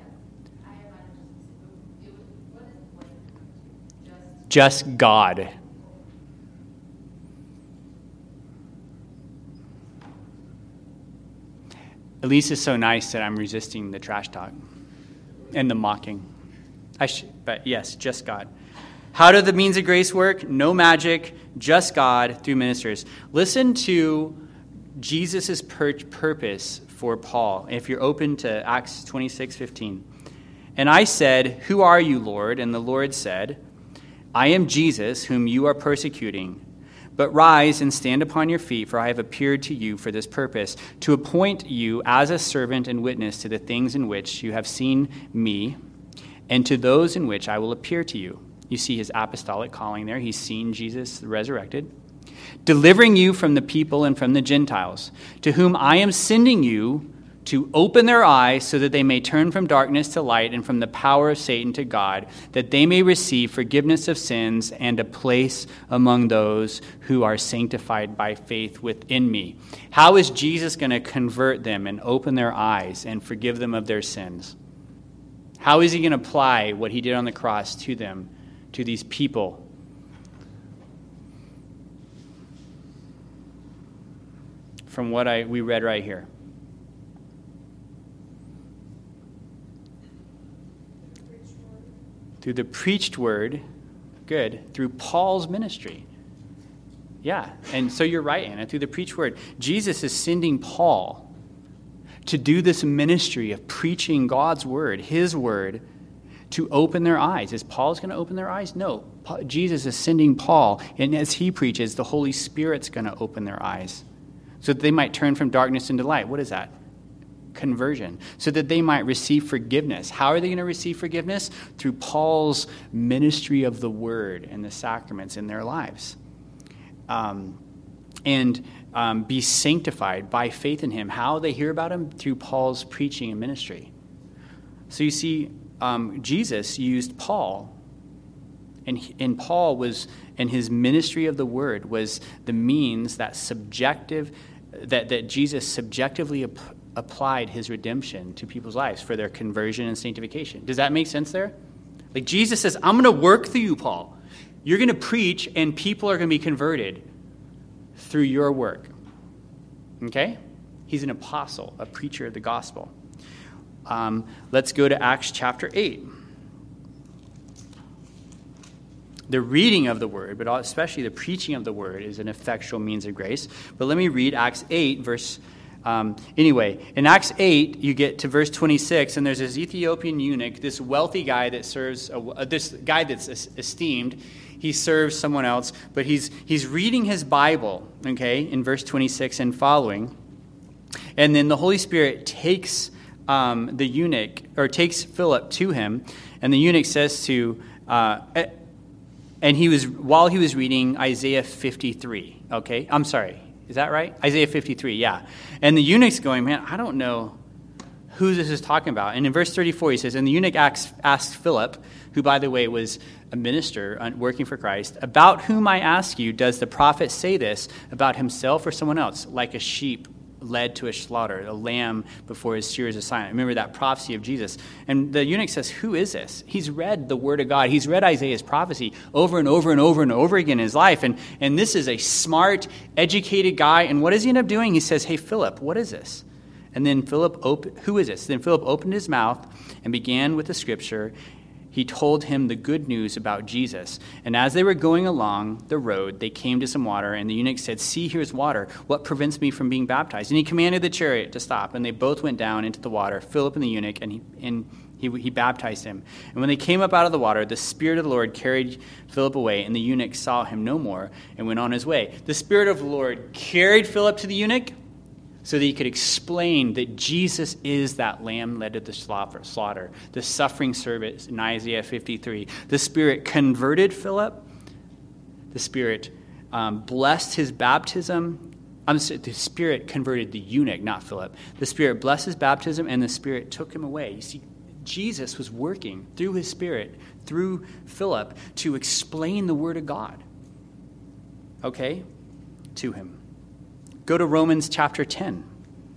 Just God. Elise is so nice that I'm resisting the trash talk and the mocking. I sh- but yes, just God. How do the means of grace work? No magic, just God through ministers. Listen to Jesus' pur- purpose for Paul. If you're open to Acts twenty-six fifteen. And I said, "Who are you, Lord?" And the Lord said, "I am Jesus, whom you are persecuting. But rise and stand upon your feet, for I have appeared to you for this purpose, to appoint you as a servant and witness to the things in which you have seen me, and to those in which I will appear to you." You see his apostolic calling there. He's seen Jesus resurrected. "Delivering you from the people and from the Gentiles, to whom I am sending you to open their eyes so that they may turn from darkness to light and from the power of Satan to God, that they may receive forgiveness of sins and a place among those who are sanctified by faith within me." How is Jesus going to convert them and open their eyes and forgive them of their sins? How is he going to apply what he did on the cross to them, to these people? From what I we read right here. Through the preached word, good, through Paul's ministry. Yeah, and so you're right, Anna, through the preached word. Jesus is sending Paul to do this ministry of preaching God's word, his word, to open their eyes. Is Paul's going to open their eyes? No. Jesus is sending Paul, and as he preaches, the Holy Spirit's going to open their eyes so that they might turn from darkness into light. What is that? Conversion, so that they might receive forgiveness. How are they going to receive forgiveness? Through Paul's ministry of the word and the sacraments in their lives. Um, and um, be sanctified by faith in him. How they hear about him? Through Paul's preaching and ministry. So you see, um, Jesus used Paul, and, and Paul was, and his ministry of the word was the means that subjective, that, that Jesus subjectively ap- applied his redemption to people's lives for their conversion and sanctification. Does that make sense there? Like Jesus says, I'm going to work through you, Paul. You're going to preach, and people are going to be converted through your work. Okay? He's an apostle, a preacher of the gospel. Um, let's go to Acts chapter eight. The reading of the word, but especially the preaching of the word, is an effectual means of grace. But let me read Acts eight, verse... Um, anyway, in Acts eight, you get to verse twenty-six, and there's this Ethiopian eunuch, this wealthy guy that serves, a, uh, this guy that's esteemed. He serves someone else, but he's he's reading his Bible, okay, in verse twenty-six and following. And then the Holy Spirit takes um, the eunuch, or takes Philip to him, and the eunuch says to, uh, and he was, while he was reading Isaiah fifty-three, okay, I'm sorry. Is that right? Isaiah fifty-three, yeah. And the eunuch's going, man, I don't know who this is talking about. And in verse thirty-four, he says, and the eunuch asks, asked Philip, who, by the way, was a minister working for Christ, about whom I ask you, does the prophet say this about himself or someone else? Like a sheep led to a slaughter, a lamb before his shearers is silent. Remember that prophecy of Jesus. And the eunuch says, who is this? He's read the word of God. He's read Isaiah's prophecy over and over and over and over again in his life. And, and this is a smart, educated guy. And what does he end up doing? He says, hey, Philip, what is this? And then Philip, op- who is this? Then Philip opened his mouth and began with the scripture. He told him the good news about Jesus. And as they were going along the road, they came to some water, and the eunuch said, see, here's water. What prevents me from being baptized? And he commanded the chariot to stop, and they both went down into the water, Philip and the eunuch, and he, and he, he baptized him. And when they came up out of the water, the Spirit of the Lord carried Philip away, and the eunuch saw him no more and went on his way. The Spirit of the Lord carried Philip to the eunuch, so that he could explain that Jesus is that lamb led to the slaughter, the suffering servant in Isaiah fifty-three. The Spirit converted Philip. The Spirit um, blessed his baptism. I'm sorry, the Spirit converted the eunuch, not Philip. The Spirit blessed his baptism, and the Spirit took him away. You see, Jesus was working through his Spirit, through Philip, to explain the Word of God, okay, to him. Go to Romans chapter ten.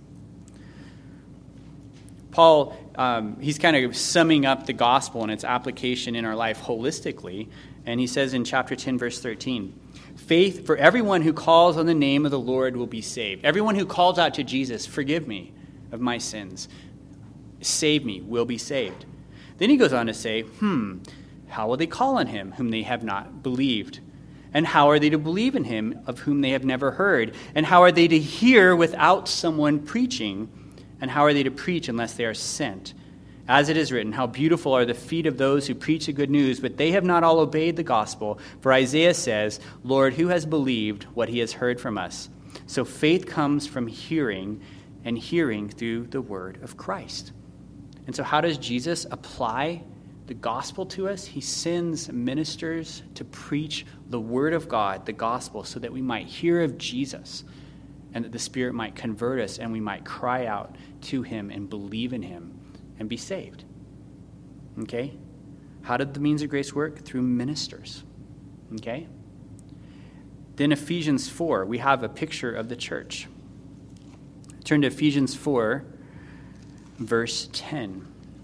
Paul, um, he's kind of summing up the gospel and its application in our life holistically. And he says in chapter ten, verse thirteen, faith for everyone who calls on the name of the Lord will be saved. Everyone who calls out to Jesus, forgive me of my sins, save me, will be saved. Then he goes on to say, hmm, how will they call on him whom they have not believed? And how are they to believe in him of whom they have never heard? And how are they to hear without someone preaching? And how are they to preach unless they are sent? As it is written, how beautiful are the feet of those who preach the good news, but they have not all obeyed the gospel. For Isaiah says, Lord, who has believed what he has heard from us? So faith comes from hearing, and hearing through the word of Christ. And so how does Jesus apply the gospel to us? He sends ministers to preach the word of God, the gospel, so that we might hear of Jesus and that the Spirit might convert us and we might cry out to him and believe in him and be saved. Okay? How did the means of grace work? Through ministers. Okay? Then Ephesians four, we have a picture of the church. Turn to Ephesians four, verse ten.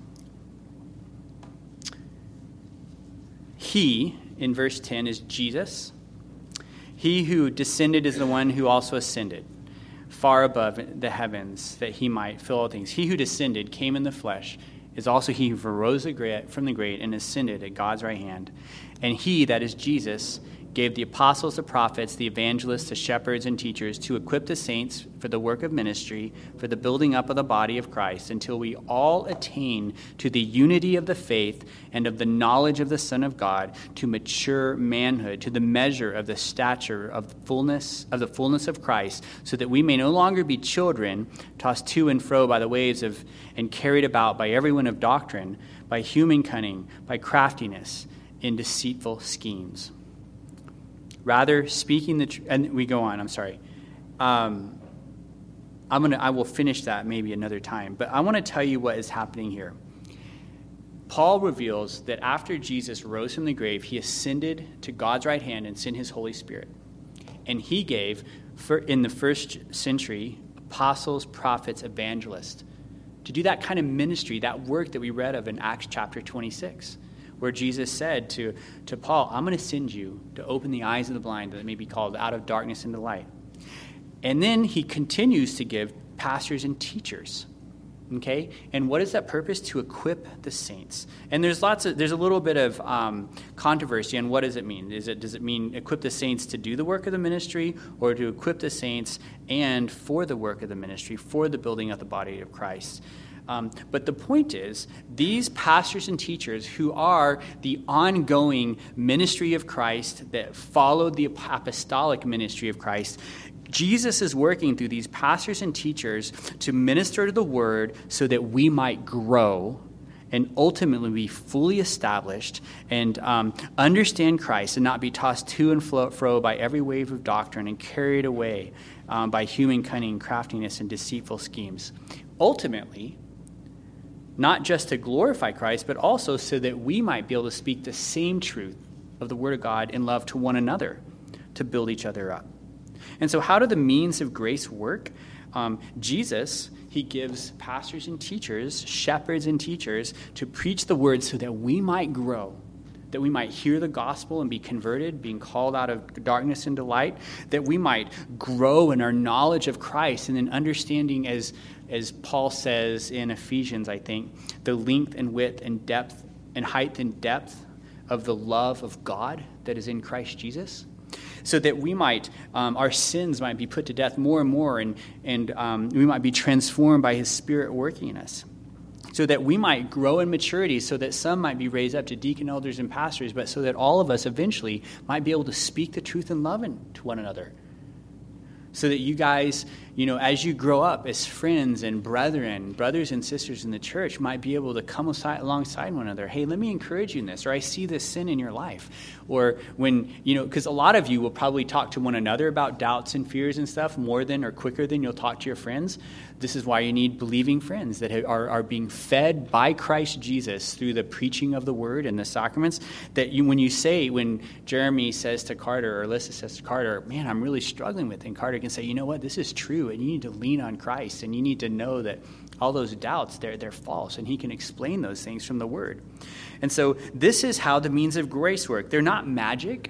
He, in verse ten, is Jesus. He who descended is the one who also ascended far above the heavens, that he might fill all things. He who descended, came in the flesh, is also he who arose from the grave and ascended at God's right hand. And he, that is Jesus, gave the apostles, the prophets, the evangelists, the shepherds, and teachers to equip the saints for the work of ministry, for the building up of the body of Christ, until we all attain to the unity of the faith and of the knowledge of the Son of God, to mature manhood, to the measure of the stature of the fullness of the fullness of Christ, so that we may no longer be children, tossed to and fro by the waves of and carried about by every wind of doctrine, by human cunning, by craftiness, in deceitful schemes. Rather, speaking the truth, and we go on, I'm sorry. Um, I'm gonna, I will finish that maybe another time, but I want to tell you what is happening here. Paul reveals that after Jesus rose from the grave, he ascended to God's right hand and sent his Holy Spirit. And he gave, for, in the first century, apostles, prophets, evangelists, to do that kind of ministry, that work that we read of in Acts chapter twenty-six, where Jesus said to, to Paul, I'm going to send you to open the eyes of the blind, that they may be called out of darkness into light. And then he continues to give pastors and teachers. Okay, and what is that purpose? To equip the saints. And there's lots of, there's a little bit of um, controversy on what does it mean? Is it does it mean equip the saints to do the work of the ministry, or to equip the saints and for the work of the ministry, for the building of the body of Christ? Um, but the point is, these pastors and teachers who are the ongoing ministry of Christ that followed the apostolic ministry of Christ, Jesus is working through these pastors and teachers to minister to the word so that we might grow and ultimately be fully established and um, understand Christ and not be tossed to and fro by every wave of doctrine and carried away um, by human cunning, craftiness, and deceitful schemes. Ultimately, not just to glorify Christ, but also so that we might be able to speak the same truth of the Word of God in love to one another, to build each other up. And so how do the means of grace work? Um, Jesus, he gives pastors and teachers, shepherds and teachers, to preach the word so that we might grow, that we might hear the gospel and be converted, being called out of darkness into light, that we might grow in our knowledge of Christ and in understanding, as, as Paul says in Ephesians, I think, the length and width and depth and height and depth of the love of God that is in Christ Jesus. So that we might, um, our sins might be put to death more and more, and, and um, we might be transformed by his Spirit working in us. So that we might grow in maturity, so that some might be raised up to deacon, elders, and pastors, but so that all of us eventually might be able to speak the truth in love to one another. So that you guys, you know, as you grow up as friends and brethren, brothers and sisters in the church, might be able to come aside, alongside one another. Hey, let me encourage you in this, or I see this sin in your life. Or when, you know, because a lot of you will probably talk to one another about doubts and fears and stuff more than or quicker than you'll talk to your friends. This is why you need believing friends that are, are being fed by Christ Jesus through the preaching of the word and the sacraments. That you, when you say, when Jeremy says to Carter, or Alyssa says to Carter, man, I'm really struggling with it, and Carter can say, you know what, this is true, and you need to lean on Christ, and you need to know that all those doubts, they're, they're false, and he can explain those things from the word. And so this is how the means of grace work. They're not magic,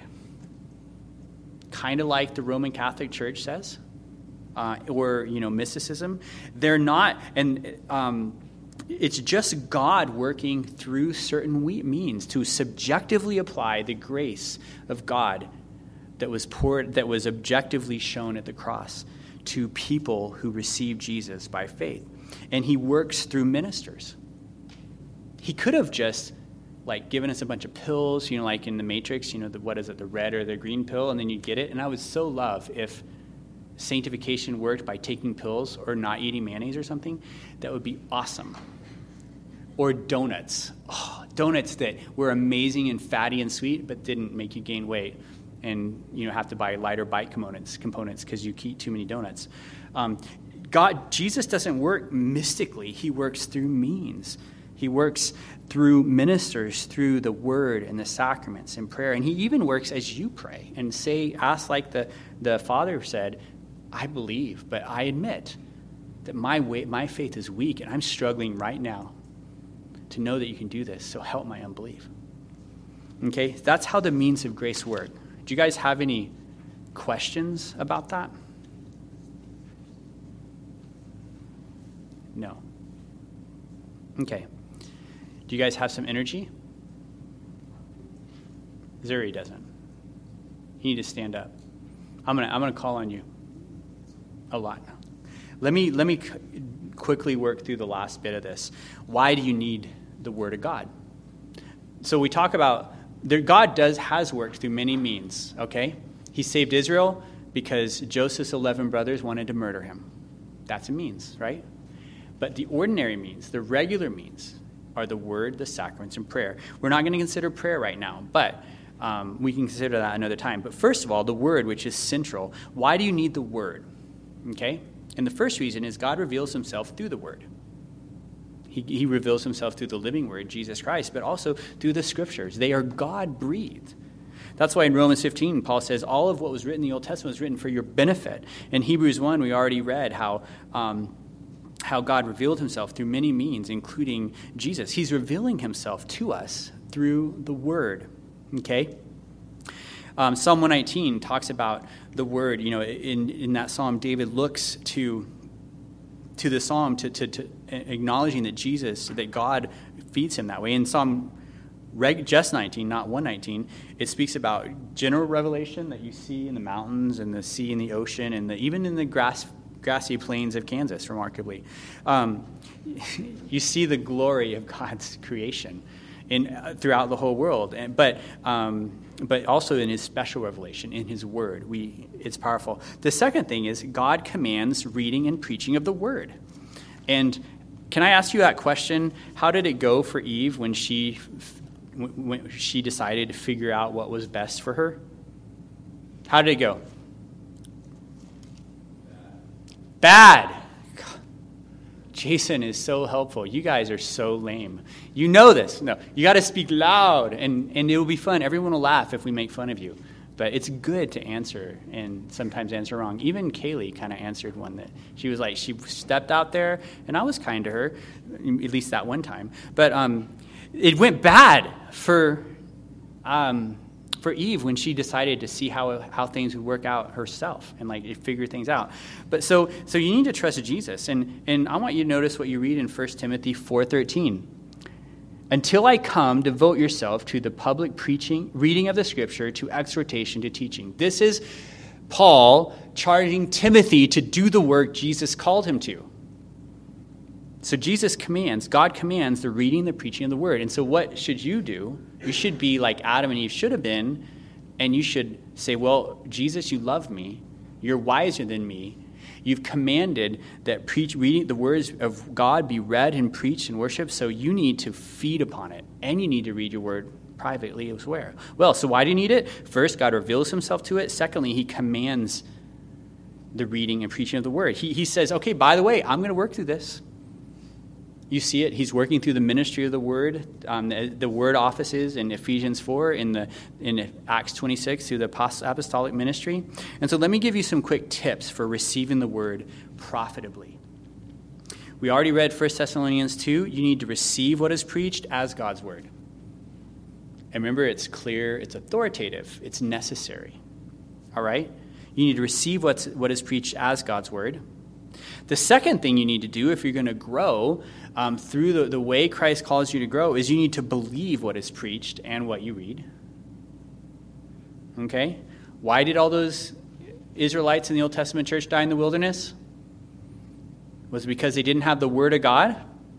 kind of like the Roman Catholic Church says, uh, or, you know, mysticism. They're not, and um, it's just God working through certain means to subjectively apply the grace of God that was poured, that was objectively shown at the cross to people who received Jesus by faith. And he works through ministers. He could have just like given us a bunch of pills, you know, like in the Matrix, you know, the, what is it, the red or the green pill, and then you get it. And I would so love if sanctification worked by taking pills or not eating mayonnaise or something. That would be awesome. Or donuts. Oh, donuts that were amazing and fatty and sweet, but didn't make you gain weight and, you know, have to buy lighter bite components components because you eat too many donuts. Um, God, Jesus doesn't work mystically. He works through means. He works through ministers, through the word and the sacraments and prayer. And he even works as you pray and say, ask like the, the Father said, I believe, but I admit that my way, my faith is weak, and I'm struggling right now to know that you can do this, so help my unbelief. Okay, that's how the means of grace work. Do you guys have any questions about that? No. Okay. Do you guys have some energy? Zuri doesn't. You need to stand up. I'm gonna I'm gonna call on you a lot. Let me let me c- quickly work through the last bit of this. Why do you need the Word of God? So we talk about there, God does has worked through many means. Okay, He saved Israel because Joseph's eleven brothers wanted to murder him. That's a means, right? But the ordinary means, the regular means, are the word, the sacraments, and prayer. We're not going to consider prayer right now, but um, we can consider that another time. But first of all, the word, which is central. Why do you need the word? Okay? And the first reason is God reveals himself through the word. He, he reveals himself through the living word, Jesus Christ, but also through the scriptures. They are God-breathed. That's why in Romans fifteen, Paul says, all of what was written in the Old Testament was written for your benefit. In Hebrews one, we already read how, um, how God revealed himself through many means, including Jesus. He's revealing himself to us through the word, okay? Um, Psalm one nineteen talks about the word. You know, in, in that psalm, David looks to to the psalm to, to, to acknowledging that Jesus, that God feeds him that way. In Psalm reg, just nineteen, not one nineteen, it speaks about general revelation that you see in the mountains and the sea and the ocean and the, even in the grass, grassy plains of Kansas, remarkably. Um, you see the glory of God's creation in uh, throughout the whole world, and, but um, but also in his special revelation, in his word. We it's powerful. The second thing is God commands reading and preaching of the word. And can I ask you that question? How did it go for Eve when she when she decided to figure out what was best for her? How did it go? Bad. Bad. Jason is so helpful. You guys are so lame. You know this. No, you got to speak loud, and, and it will be fun. Everyone will laugh if we make fun of you. But it's good to answer and sometimes answer wrong. Even Kaylee kind of answered one that she was like, she stepped out there, and I was kind to her, at least that one time. But um, it went bad for um, for Eve when she decided to see how how things would work out herself and like figure things out. But so so you need to trust Jesus. And and I want you to notice what you read in First Timothy four thirteen. Until I come, devote yourself to the public preaching, reading of the scripture, to exhortation, to teaching. This is Paul charging Timothy to do the work Jesus called him to. So Jesus commands, God commands the reading, the preaching of the word. And so what should you do? You should be like Adam and Eve should have been, and you should say, well, Jesus, you love me. You're wiser than me. You've commanded that preach, reading the words of God be read and preached and worshiped, so you need to feed upon it, and you need to read your word privately as well. Well, so why do you need it? First, God reveals himself to it. Secondly, he commands the reading and preaching of the word. He, he says, okay, by the way, I'm going to work through this. You see it. He's working through the ministry of the word, um, the, the word offices in Ephesians four, in the in Acts twenty-six, through the apostolic ministry. And so let me give you some quick tips for receiving the word profitably. We already read First Thessalonians two. You need to receive what is preached as God's word. And remember, it's clear, it's authoritative, it's necessary. All right? You need to receive what's, what is preached as God's word. The second thing you need to do if you're going to grow um, through the, the way Christ calls you to grow is you need to believe what is preached and what you read. Okay? Why did all those Israelites in the Old Testament church die in the wilderness? Was it because they didn't have the word of God?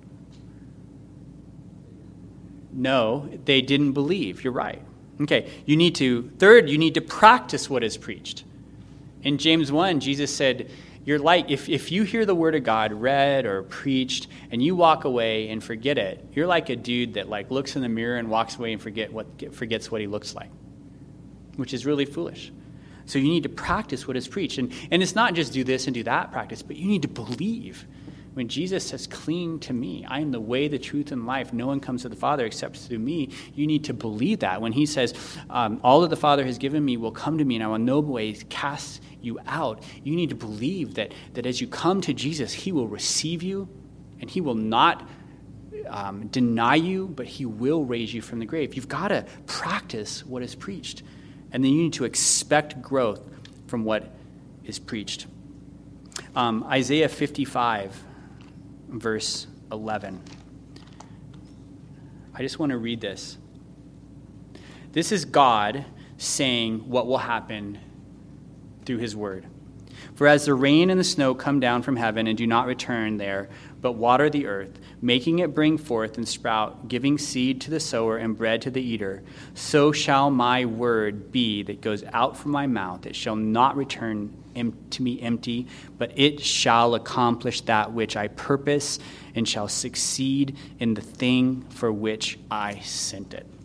No, they didn't believe. You're right. Okay, you need to, third, you need to practice what is preached. In James one, Jesus said, you're like, if, if you hear the word of God read or preached and you walk away and forget it, you're like a dude that like looks in the mirror and walks away and forget what forgets what he looks like, which is really foolish. So you need to practice what is preached. And, and it's not just do this and do that practice, but you need to believe. When Jesus says, cling to me, I am the way, the truth, and life. No one comes to the Father except through me. You need to believe that. When he says, um, all that the Father has given me will come to me, and I will in no way cast you out. You need to believe that, that as you come to Jesus, he will receive you, and he will not um, deny you, but he will raise you from the grave. You've got to practice what is preached. And then you need to expect growth from what is preached. Um, Isaiah fifty-five. Verse eleven. I just want to read this. This is God saying what will happen through his word. For as the rain and the snow come down from heaven and do not return there, but water the earth, making it bring forth and sprout, giving seed to the sower and bread to the eater, so shall my word be that goes out from my mouth. It shall not return to me empty, but it shall accomplish that which I purpose and shall succeed in the thing for which I sent it.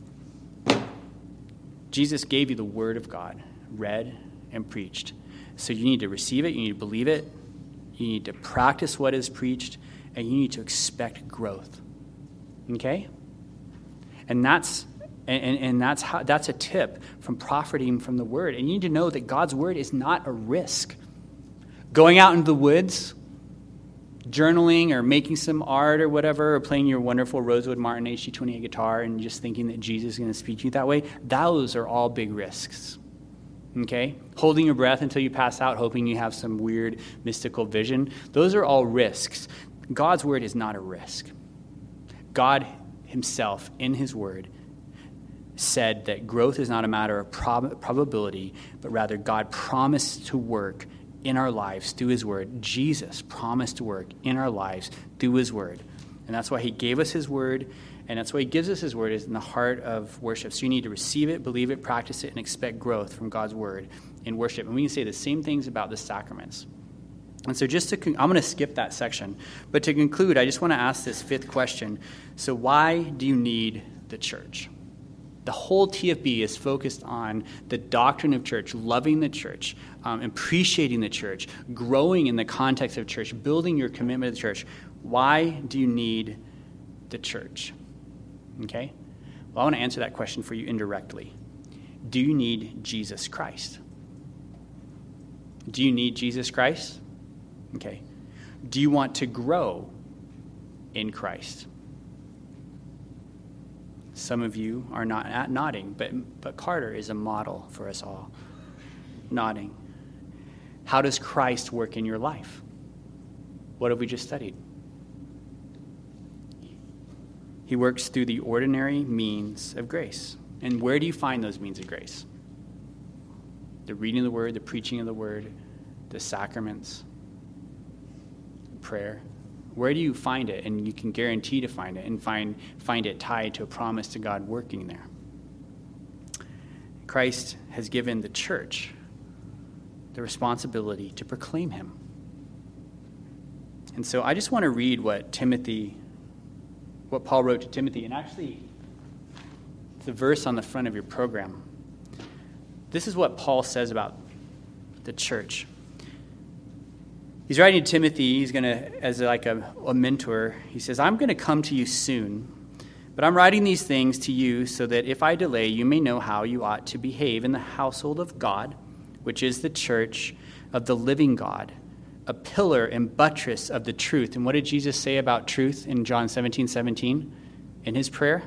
Jesus gave you the word of God, read and preached. So you need to receive it, you need to believe it, you need to practice what is preached, and you need to expect growth. Okay? And that's and, and that's how that's a tip from profiting from the word. And you need to know that God's word is not a risk. Going out into the woods, journaling or making some art or whatever, or playing your wonderful Rosewood Martin H D twenty-eight guitar and just thinking that Jesus is going to speak to you that way, those are all big risks. Okay? Holding your breath until you pass out, hoping you have some weird mystical vision, those are all risks. God's word is not a risk. God himself, in his word, said that growth is not a matter of prob- probability, but rather God promised to work in our lives through his word. Jesus promised to work in our lives through his word. And that's why he gave us his word, and that's why he gives us his word is in the heart of worship. So you need to receive it, believe it, practice it, and expect growth from God's word in worship. And we can say the same things about the sacraments. And so just to, con- I'm going to skip that section. But to conclude, I just want to ask this fifth question. So why do you need the church? The whole T F B is focused on the doctrine of church, loving the church, um, appreciating the church, growing in the context of church, building your commitment to the church. Why do you need the church? Okay? Well, I want to answer that question for you indirectly. Do you need Jesus Christ? Do you need Jesus Christ? Okay. Do you want to grow in Christ? Some of you are not nodding, but, but Carter is a model for us all. Nodding. How does Christ work in your life? What have we just studied? He works through the ordinary means of grace. And where do you find those means of grace? The reading of the word, the preaching of the word, the sacraments, prayer. Where do you find it? And you can guarantee to find it and find, find it tied to a promise to God working there. Christ has given the church the responsibility to proclaim him. And so I just want to read what Timothy, what Paul wrote to Timothy, and actually it's a verse on the front of your program. This is what Paul says about the church. He's writing to Timothy. He's going to, as like a, a mentor, he says, I'm going to come to you soon, but I'm writing these things to you so that if I delay, you may know how you ought to behave in the household of God, which is the church of the living God, a pillar and buttress of the truth. And what did Jesus say about truth in John seventeen seventeen in his prayer?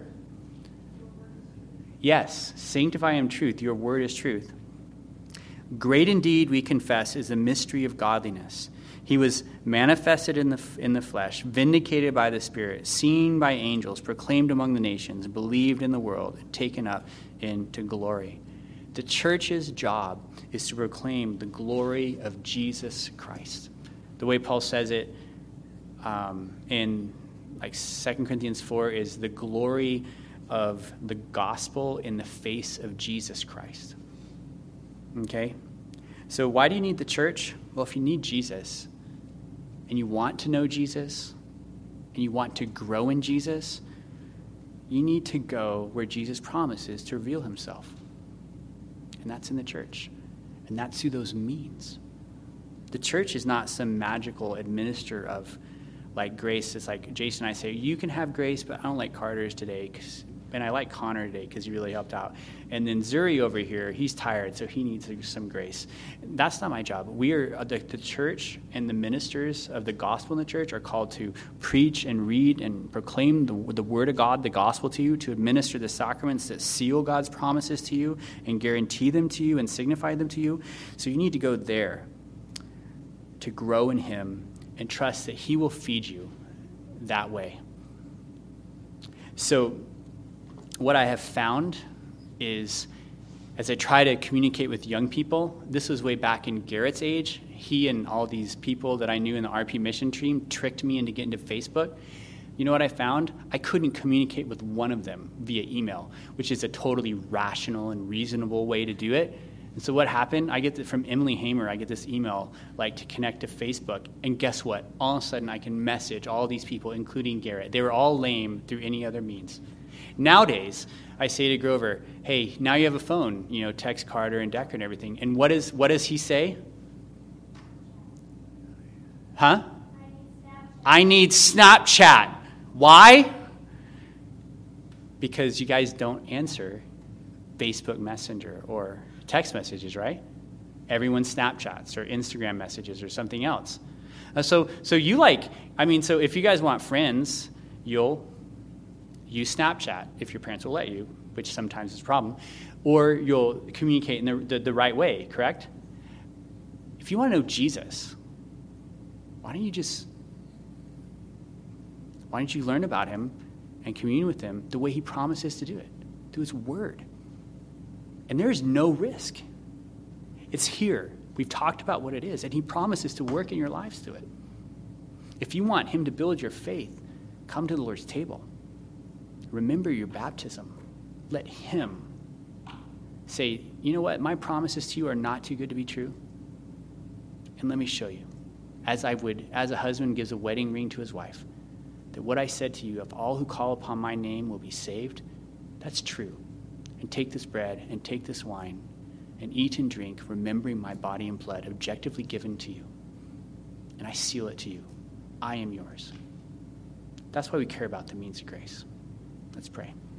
Yes, sanctify him truth. Your word is truth. Great indeed, we confess, is the mystery of godliness. He was manifested in the in the flesh, vindicated by the Spirit, seen by angels, proclaimed among the nations, believed in the world, taken up into glory. The church's job is to proclaim the glory of Jesus Christ. The way Paul says it um, in like Second Corinthians four is the glory of the gospel in the face of Jesus Christ. Okay? So why do you need the church? Well, if you need Jesus, and you want to know Jesus, and you want to grow in Jesus, you need to go where Jesus promises to reveal himself. And that's in the church. And that's through those means. The church is not some magical administrator of like grace. It's like Jason and I say, you can have grace, but I don't like Carter's today, 'cause, and I like Connor today because he really helped out. And then Zuri over here, he's tired, so he needs some grace. That's not my job. We are, the, the church and the ministers of the gospel in the church are called to preach and read and proclaim the, the word of God, the gospel to you, to administer the sacraments that seal God's promises to you and guarantee them to you and signify them to you. So you need to go there to grow in him and trust that he will feed you that way. So what I have found is, as I try to communicate with young people, this was way back in Garrett's age. He and all these people that I knew in the R P mission team tricked me into getting to Facebook. You know what I found? I couldn't communicate with one of them via email, which is a totally rational and reasonable way to do it. And so what happened? I get the, from Emily Hamer, I get this email like to connect to Facebook. And guess what? All of a sudden I can message all these people, including Garrett. They were all lame through any other means. Nowadays, I say to Grover, hey, now you have a phone, you know, text Carter and Decker and everything. And what is what does he say? Huh? I need Snapchat. Why? Because you guys don't answer Facebook Messenger or text messages, right? Everyone Snapchats or Instagram messages or something else. Uh, so, so you like, I mean, so if you guys want friends, you'll use Snapchat if your parents will let you, which sometimes is a problem, or you'll communicate in the, the, the right way, correct? If you want to know Jesus, why don't you just, why don't you learn about him and commune with him the way he promises to do it, through his word? And there is no risk. It's here. We've talked about what it is, and he promises to work in your lives through it. If you want him to build your faith, come to the Lord's table. Remember your baptism. Let him say, you know what, my promises to you are not too good to be true. And let me show you, as I would, as a husband gives a wedding ring to his wife, that what I said to you, of all who call upon my name will be saved, that's true. And take this bread and take this wine and eat and drink, remembering my body and blood objectively given to you. And I seal it to you. I am yours. That's why we care about the means of grace. Let's pray.